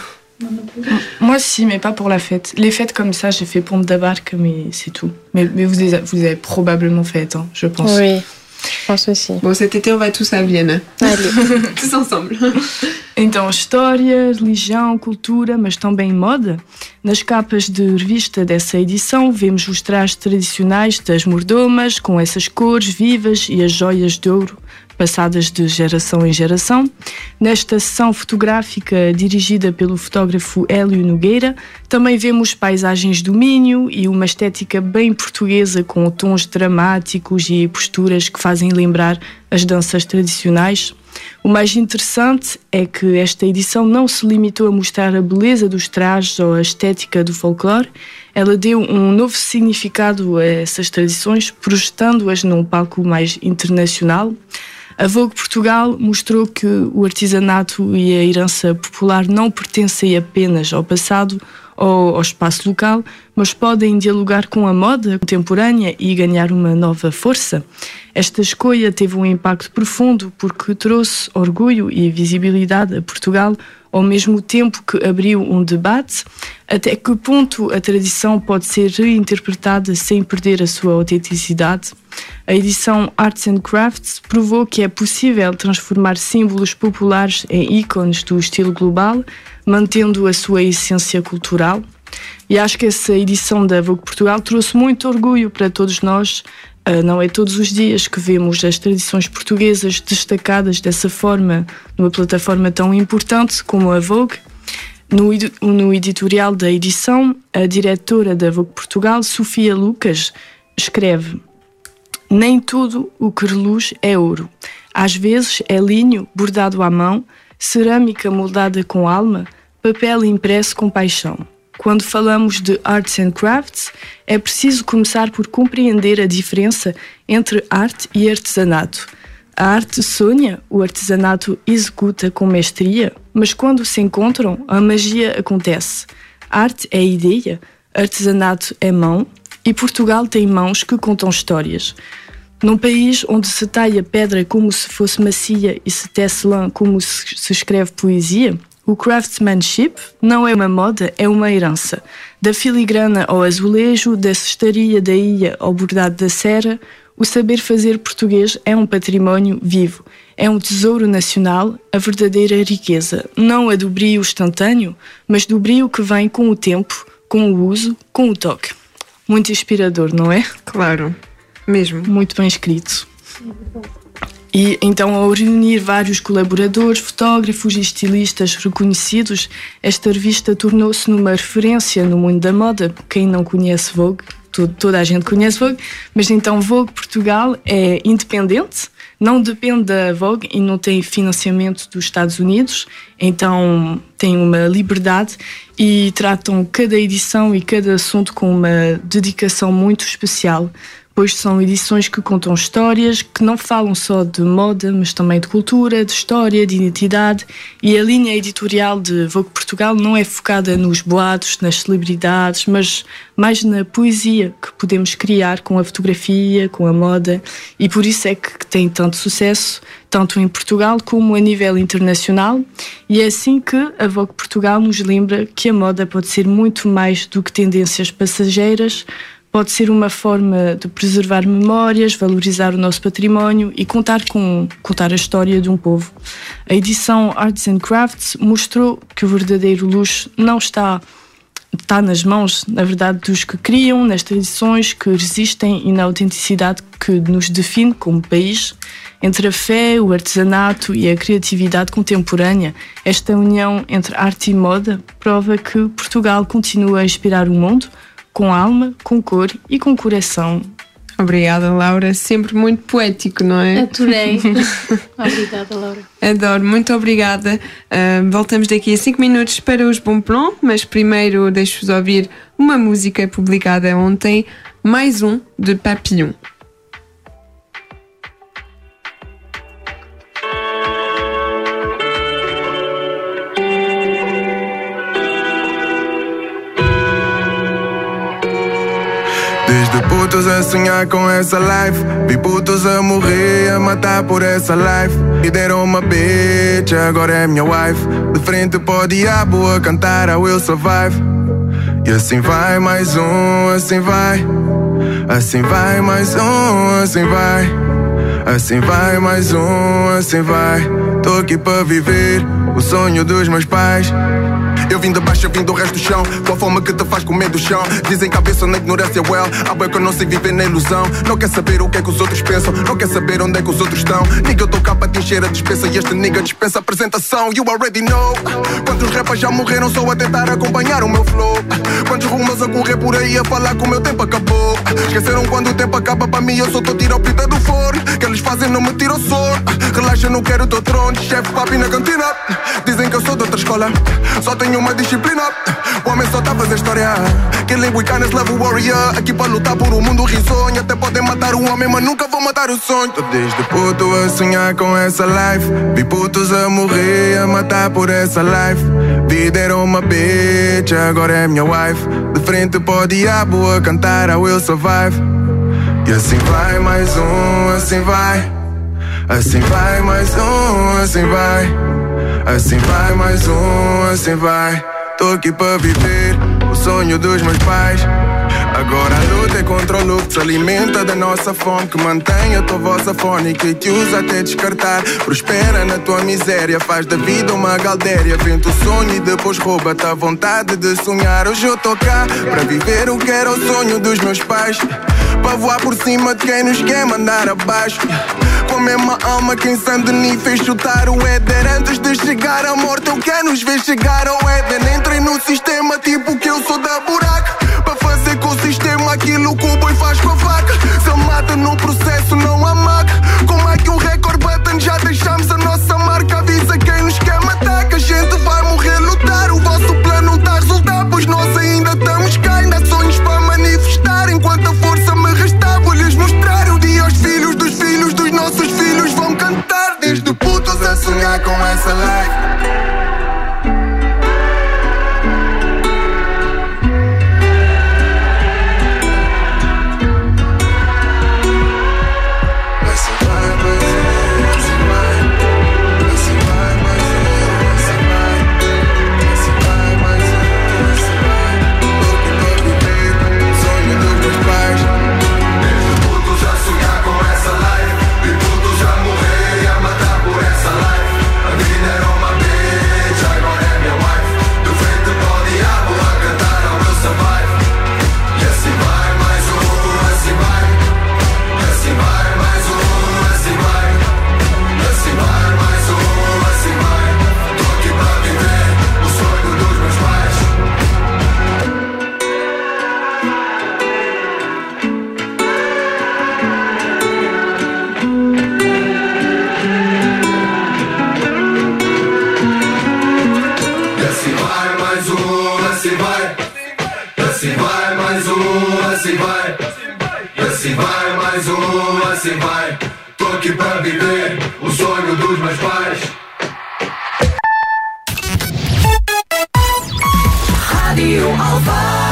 Moi si, mais pas pour la fête. Les fêtes comme ça, j'ai fait Pont de Barque, mais c'est tout. Mais vous les avez probablement faites, hein, je pense. Oui, je pense aussi. Bon, cet été, on va tous à Vienne. Allez. Tous ensemble. Então, história, religião, cultura, mas também moda. Nas capas de revista dessa edição, vemos os trajes tradicionais das mordomas, com essas cores vivas e as joias de ouro, passadas de geração em geração. Nesta sessão fotográfica dirigida pelo fotógrafo Hélio Nogueira, também vemos paisagens do Minho e uma estética bem portuguesa com tons dramáticos e posturas que fazem lembrar as danças tradicionais. O mais interessante é que esta edição não se limitou a mostrar a beleza dos trajes ou a estética do folclore. Ela deu um novo significado a essas tradições, projetando-as num palco mais internacional. A Vogue Portugal mostrou que o artesanato e a herança popular não pertencem apenas ao passado ou ao espaço local, mas podem dialogar com a moda contemporânea e ganhar uma nova força. Esta escolha teve um impacto profundo porque trouxe orgulho e visibilidade a Portugal, ao mesmo tempo que abriu um debate até que ponto a tradição pode ser reinterpretada sem perder a sua autenticidade. A edição Arts and Crafts provou que é possível transformar símbolos populares em ícones do estilo global, mantendo a sua essência cultural. E acho que essa edição da Vogue Portugal trouxe muito orgulho para todos nós. Não é todos os dias que vemos as tradições portuguesas destacadas dessa forma numa plataforma tão importante como a Vogue. No editorial da edição, a diretora da Vogue Portugal, Sofia Lucas, escreve: nem tudo o que reluz é ouro. Às vezes é linho bordado à mão, cerâmica moldada com alma, papel impresso com paixão. Quando falamos de Arts and Crafts, é preciso começar por compreender a diferença entre arte e artesanato. A arte sonha, o artesanato executa com mestria, mas quando se encontram, a magia acontece. Arte é ideia, artesanato é mão, e Portugal tem mãos que contam histórias. Num país onde se talha pedra como se fosse macia e se tece lã como se escreve poesia, o craftsmanship não é uma moda, é uma herança. Da filigrana ao azulejo, da cestaria da ilha ao bordado da serra, o saber fazer português é um património vivo. É um tesouro nacional, a verdadeira riqueza. Não a do brio instantâneo, mas do brio que vem com o tempo, com o uso, com o toque. Muito inspirador, não é? Claro, mesmo. Muito bem escrito. E então, ao reunir vários colaboradores, fotógrafos e estilistas reconhecidos, esta revista tornou-se numa referência no mundo da moda. Quem não conhece Vogue, toda a gente conhece Vogue, mas então Vogue Portugal é independente, não depende da Vogue e não tem financiamento dos Estados Unidos, então tem uma liberdade e tratam cada edição e cada assunto com uma dedicação muito especial, pois são edições que contam histórias que não falam só de moda, mas também de cultura, de história, de identidade. E a linha editorial de Vogue Portugal não é focada nos boatos, nas celebridades, mas mais na poesia que podemos criar com a fotografia, com a moda. E por isso é que tem tanto sucesso, tanto em Portugal como a nível internacional. E é assim que a Vogue Portugal nos lembra que a moda pode ser muito mais do que tendências passageiras. Pode ser uma forma de preservar memórias, valorizar o nosso património e contar a história de um povo. A edição Arts and Crafts mostrou que o verdadeiro luxo não está nas mãos, na verdade, dos que criam, nas tradições que resistem e na autenticidade que nos define como país. Entre a fé, o artesanato e a criatividade contemporânea, esta união entre arte e moda prova que Portugal continua a inspirar o mundo, com alma, com cor e com coração. Obrigada, Laura. Sempre muito poético, não é? Adorei. Obrigada, Laura. Adoro, muito obrigada. Voltamos daqui a 5 minutos para os Bon Plan, mas primeiro deixo-vos ouvir uma música publicada ontem, Mais um, de Papillon. Desde putos a sonhar com essa life, vi putos a morrer, a matar por essa life. Me deram uma bitch, agora é minha wife. De frente para o diabo a cantar I Will Survive. E assim vai mais um, assim vai. Assim vai mais um, assim vai. Assim vai mais um, assim vai. Tô aqui para viver o sonho dos meus pais. Eu vim de baixo, eu vim do resto do chão. Tua fome que te faz comer do chão. Dizem cabeça na ignorância, well. Há bem que eu não sei viver na ilusão. Não quer saber o que é que os outros pensam. Não quer saber onde é que os outros estão. Nigga, eu tô cá para te encher a dispensa. E este nigga dispensa a apresentação. You already know. Quantos rappers já morreram só a tentar acompanhar o meu flow. Quantos rumores a correr por aí a falar que o meu tempo acabou. Esqueceram quando o tempo acaba para mim. Eu só tô tiro ao pita do forno. Que eles fazem não me tira o sono. Relaxa, não quero o teu trono. Chefe papi na cantina. Dizem que eu sou de outra escola. Só tenho uma disciplina. O homem só tá a fazer história. Killing with kindness, love warrior. Aqui para lutar por um mundo risonho. Até podem matar o homem, mas nunca vão matar o sonho. Tô desde puto a sonhar com essa life. Vi putos a morrer, a matar por essa life. Vi deram uma bitch, agora é minha wife. De frente para o diabo a cantar I Will Survive. E assim vai mais um, assim vai. Assim vai mais um, assim vai. Assim vai mais um, assim vai. Tô aqui para viver o sonho dos meus pais. Agora a luta é contra o lucro, se alimenta da nossa fome, que mantém a tua voz afónica e te usa até descartar. Prospera na tua miséria, faz da vida uma galdéria. Vende o sonho e depois rouba-te a vontade de sonhar. Hoje eu tô cá para viver o que era o sonho dos meus pais, para voar por cima de quem nos quer mandar abaixo. Com a mesma alma que em Saint-Denis fez chutar o Éder. Antes de chegar à morte eu quero nos ver chegar ao Éden. Entrei no sistema tipo que eu sou da buraca, para fazer com o sistema aquilo que o boi faz com a vaca. Se ele mata no processo não há maca. Como é que o record button já deixamos a nossa marca? Avisa quem nos quer matar que a gente vai morrer lutar. O vosso plano dá resultado, pois nós ainda estamos cá. Ainda há sonhos para manifestar, enquanto a força me restar. Vou-lhes mostrar o dia aos filhos dos nossos filhos vão cantar. Desde putos a sonhar com essa life. Assim vai, tô aqui pra viver o sonho dos meus pais. Radio Alpha.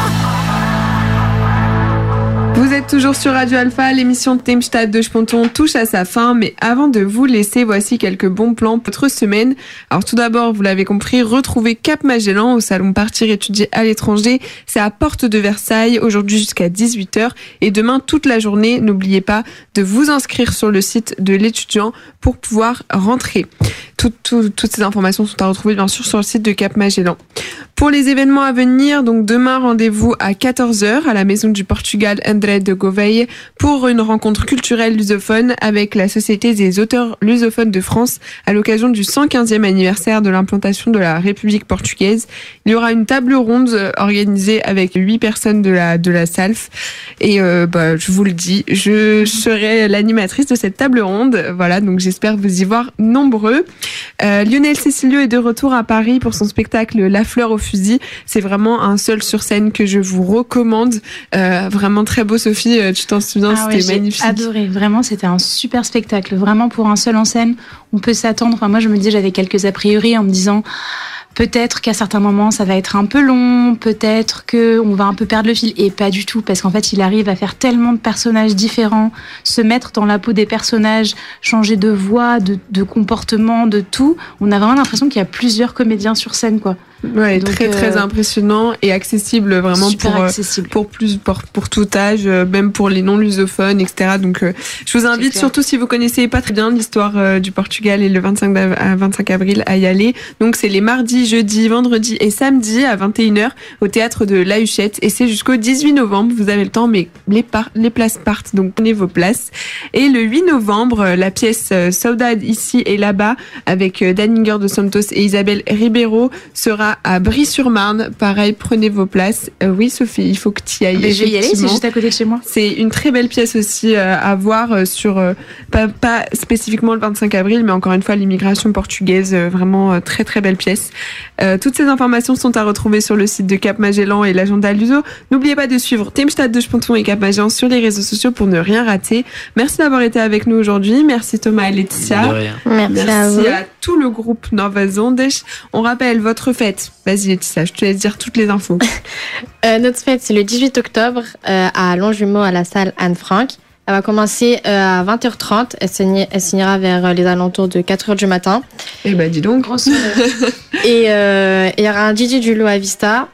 Vous êtes toujours sur Radio Alpha, l'émission Theemstad de Sponton touche à sa fin, mais avant de vous laisser, voici quelques bons plans pour votre semaine. Alors tout d'abord, vous l'avez compris, retrouvez Cap Magellan au salon Partir étudier à l'étranger. C'est à Porte de Versailles, aujourd'hui jusqu'à 18h et demain toute la journée. N'oubliez pas de vous inscrire sur le site de l'étudiant pour pouvoir rentrer. Toutes ces informations sont à retrouver bien sûr sur le site de Cap Magellan. Pour les événements à venir, donc demain rendez-vous à 14h à la Maison du Portugal André de Gouveia pour une rencontre culturelle lusophone avec la Société des auteurs lusophones de France à l'occasion du 115e anniversaire de l'implantation de la République portugaise. Il y aura une table ronde organisée avec 8 personnes de la SALF et je vous le dis, je serai l'animatrice de cette table ronde. Voilà, donc j'espère vous y voir nombreux. Lionel Cecilio est de retour à Paris pour son spectacle La Fleur au fusil. C'est vraiment un seul sur scène que je vous recommande. Vraiment très beau, Sophie, tu t'en souviens, c'était magnifique. J'ai adoré, vraiment c'était un super spectacle. Vraiment pour un seul en scène, on peut s'attendre. Enfin, moi je me disais, j'avais quelques a priori en me disant peut-être qu'à certains moments ça va être un peu long, peut-être qu'on va un peu perdre le fil, et pas du tout, parce qu'en fait il arrive à faire tellement de personnages différents, se mettre dans la peau des personnages, changer de voix, de comportement, de tout. On a vraiment l'impression qu'il y a plusieurs comédiens sur scène, quoi. Ouais, donc, très impressionnant et accessible vraiment pour tout âge, même pour les non lusophones, etc. Donc je vous invite, surtout si vous connaissez pas très bien l'histoire du Portugal et le 25 avril à y aller. Donc c'est les mardis, jeudis, vendredis et samedis à 21h au théâtre de La Huchette et c'est jusqu'au 18 novembre. Vous avez le temps, mais les places partent, donc prenez vos places. Et le 8 novembre, la pièce Saudade ici et là-bas avec Daninger de Santos et Isabelle Ribeiro sera à Brie-sur-Marne. Pareil, prenez vos places. Oui, Sophie, il faut que tu y ailles. Mais je vais y aller, c'est juste à côté de chez moi. C'est une très belle pièce aussi à voir sur, pas spécifiquement le 25 avril, mais encore une fois, l'immigration portugaise. Vraiment très très belle pièce. Toutes ces informations sont à retrouver sur le site de Cap Magellan et l'agenda Luso. N'oubliez pas de suivre Theemstad de Sponton et Cap Magellan sur les réseaux sociaux pour ne rien rater. Merci d'avoir été avec nous aujourd'hui. Merci Thomas et Laetitia. De rien. Merci à tout le groupe Novas Ondes. On rappelle votre fête. Vas-y Laetitia, je te laisse dire toutes les infos. Notre fête, c'est le 18 octobre à Longjumeau, à la salle Anne Frank. Elle va commencer à 20h30. Elle signera vers les alentours de 4h du matin. Eh ben dis donc. Et il y aura un DJ du Loa Vista.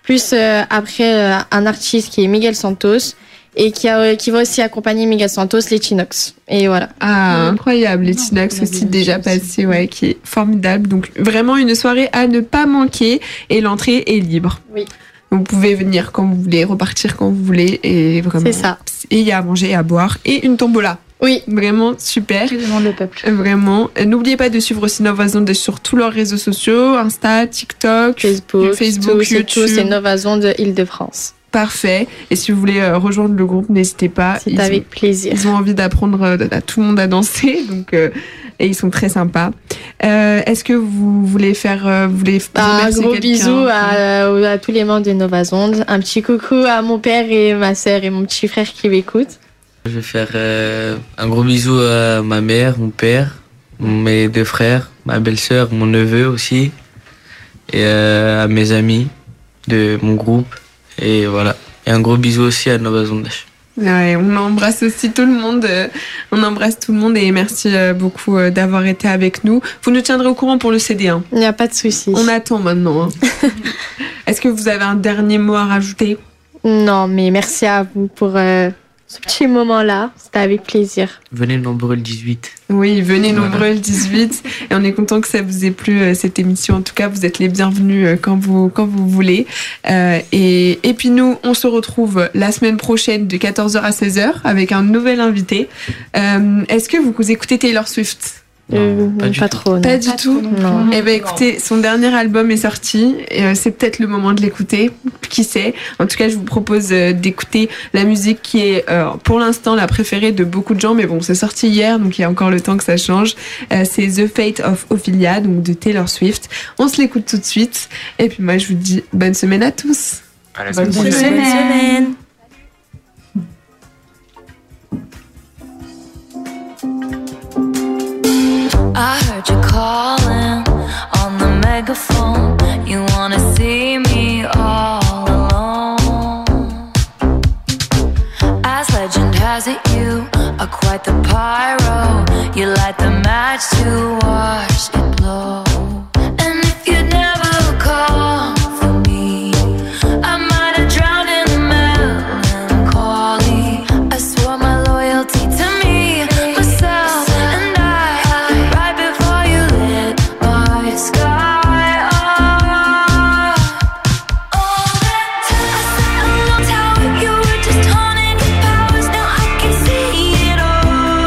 Plus après un artiste qui est Miguel Santos et qui va aussi accompagner Miguel Santos, les Chinox. Et voilà. Ah, incroyable, les Chinox aussi déjà passé, ouais, qui est formidable. Donc vraiment une soirée à ne pas manquer et l'entrée est libre. Oui. Vous pouvez venir quand vous voulez, repartir quand vous voulez et vraiment. C'est ça. Et il y a à manger et à boire et une tombola. Oui. Vraiment super. Je demande le peuple. Vraiment. N'oubliez pas de suivre aussi Novazonde sur tous leurs réseaux sociaux, Insta, TikTok, Facebook, YouTube. C'est Novazonde Île-de-France. Parfait. Et si vous voulez rejoindre le groupe, n'hésitez pas. C'est avec plaisir. Ils ont envie d'apprendre à tout le monde à danser, donc et ils sont très sympas. Est-ce que vous voulez faire, un gros bisou à tous les membres de Novazonde. Un petit coucou à mon père et ma sœur et mon petit frère qui m'écoutent. Je vais faire un gros bisou à ma mère, mon père, mes 2 frères, ma belle-sœur, mon neveu aussi, et à mes amis de mon groupe. Et voilà. Et un gros bisou aussi à Novazonde. Ouais, on embrasse aussi tout le monde. On embrasse tout le monde et merci beaucoup d'avoir été avec nous. Vous nous tiendrez au courant pour le CD. Hein. Il n'y a pas de souci. On attend maintenant. Hein. Est-ce que vous avez un dernier mot à rajouter ? Non, mais merci à vous pour ce petit moment-là. C'était avec plaisir. Venez nombreux le 18. Oui, venez nombreux le 18. Et on est content que ça vous ait plu, cette émission. En tout cas, vous êtes les bienvenus quand vous voulez. Et puis nous, on se retrouve la semaine prochaine de 14h à 16h avec un nouvel invité. Est-ce que vous écoutez Taylor Swift ? Pas trop. Pas du tout. Non. Eh ben écoutez, son dernier album est sorti. C'est peut-être le moment de l'écouter. Qui sait ? En tout cas, je vous propose d'écouter la musique qui est pour l'instant la préférée de beaucoup de gens. Mais bon, c'est sorti hier, donc il y a encore le temps que ça change. C'est The Fate of Ophelia, donc de Taylor Swift. On se l'écoute tout de suite. Et puis moi, je vous dis bonne semaine à tous. À la bonne semaine semaine. I heard you calling on the megaphone. You wanna see me all alone. As legend has it, you are quite the pyro. You light the match to watch it blow. And if you'd never come for me, I might have drowned in the melancholy. I swore my loyalty to me, myself, and I. Right before you lit my sky up. All that time I sat in the tower, you were just haunting your powers. Now I can see it all.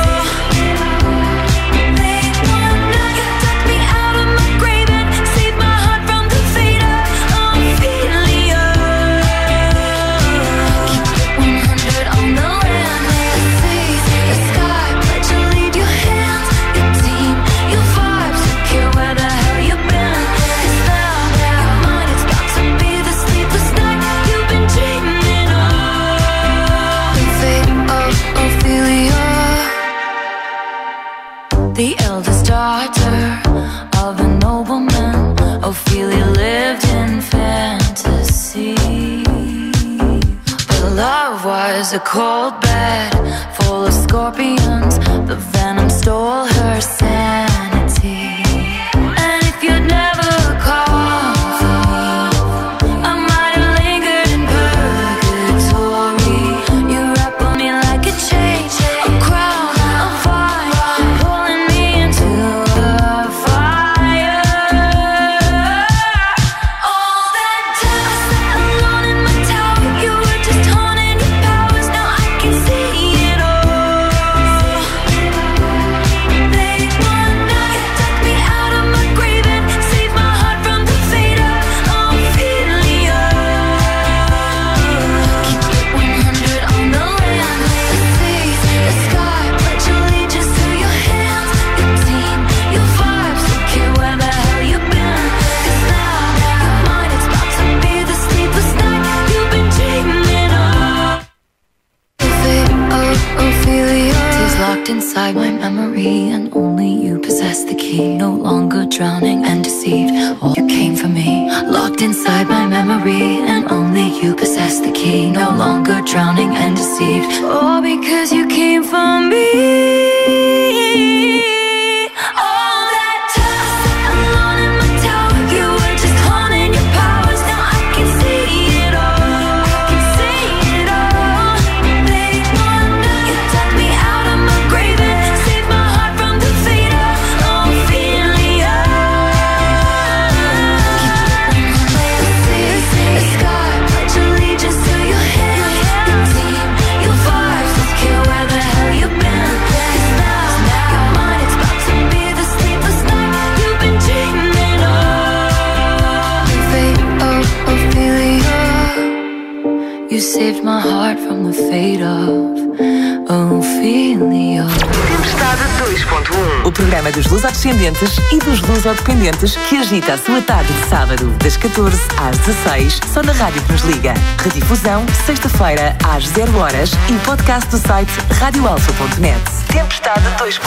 Late one night, you took me out of my grave and saved my heart from the fate of Ophelia. Keep it 100 on the land, the sea, the sky. Pledge to lead your hands, your team, your vibes. Don't care where the hell you've been. 'Cause now your mind is about to be the sleepless night you've been dreaming of. The fate of Ophelia, the eldest daughter of a nobleman. Ophelia lived in fantasy, but love was a cold bed full of scorpions. The venom stole her sanity. And if you'd never come for me, I might have lingered in purgatory. You wrap on me like a chain, a crown, a fire, pulling me into the fire. All that time I sat alone in my tower, you were just haunting your powers. Now I can see it all. Late one night, you took me out of my grave and saved my heart from the fate of Ophelia. Keep it 100 on the land, the sea, the sky. Pledge allegiance to your hands, your team, your vibes. Don't care where the hell you've been. 'Cause now your mind is about to be the sleepless night you've been dreaming of. The fate of Ophelia is locked inside my memory, and only you possess the key. No longer drowning and deceived. Oh, you came for me. Locked inside my memory, and only you possess the key. No longer drowning and deceived. Oh, because you came for me. All that time I sat alone in my tower, you were just haunting your powers. Now I can see Tempestade 2.1. O programa dos lusodescendentes e dos lusodependentes que agita a sua tarde de sábado, das 14 às 16, só na rádio que nos liga. Redifusão, sexta-feira, às 0 horas e podcast do site radioalfa.net. Tempestade 2.1.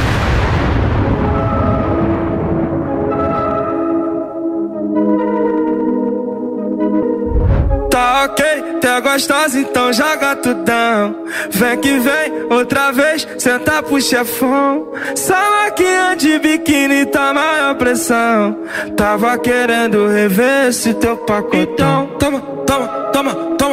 Tá ok, tá gostosa, então joga tudão. Vem que vem, outra vez, senta pro chefão. Salaquinha de biquíni, tá maior pressão. Tava querendo rever esse teu pacotão. Toma, toma, toma, toma.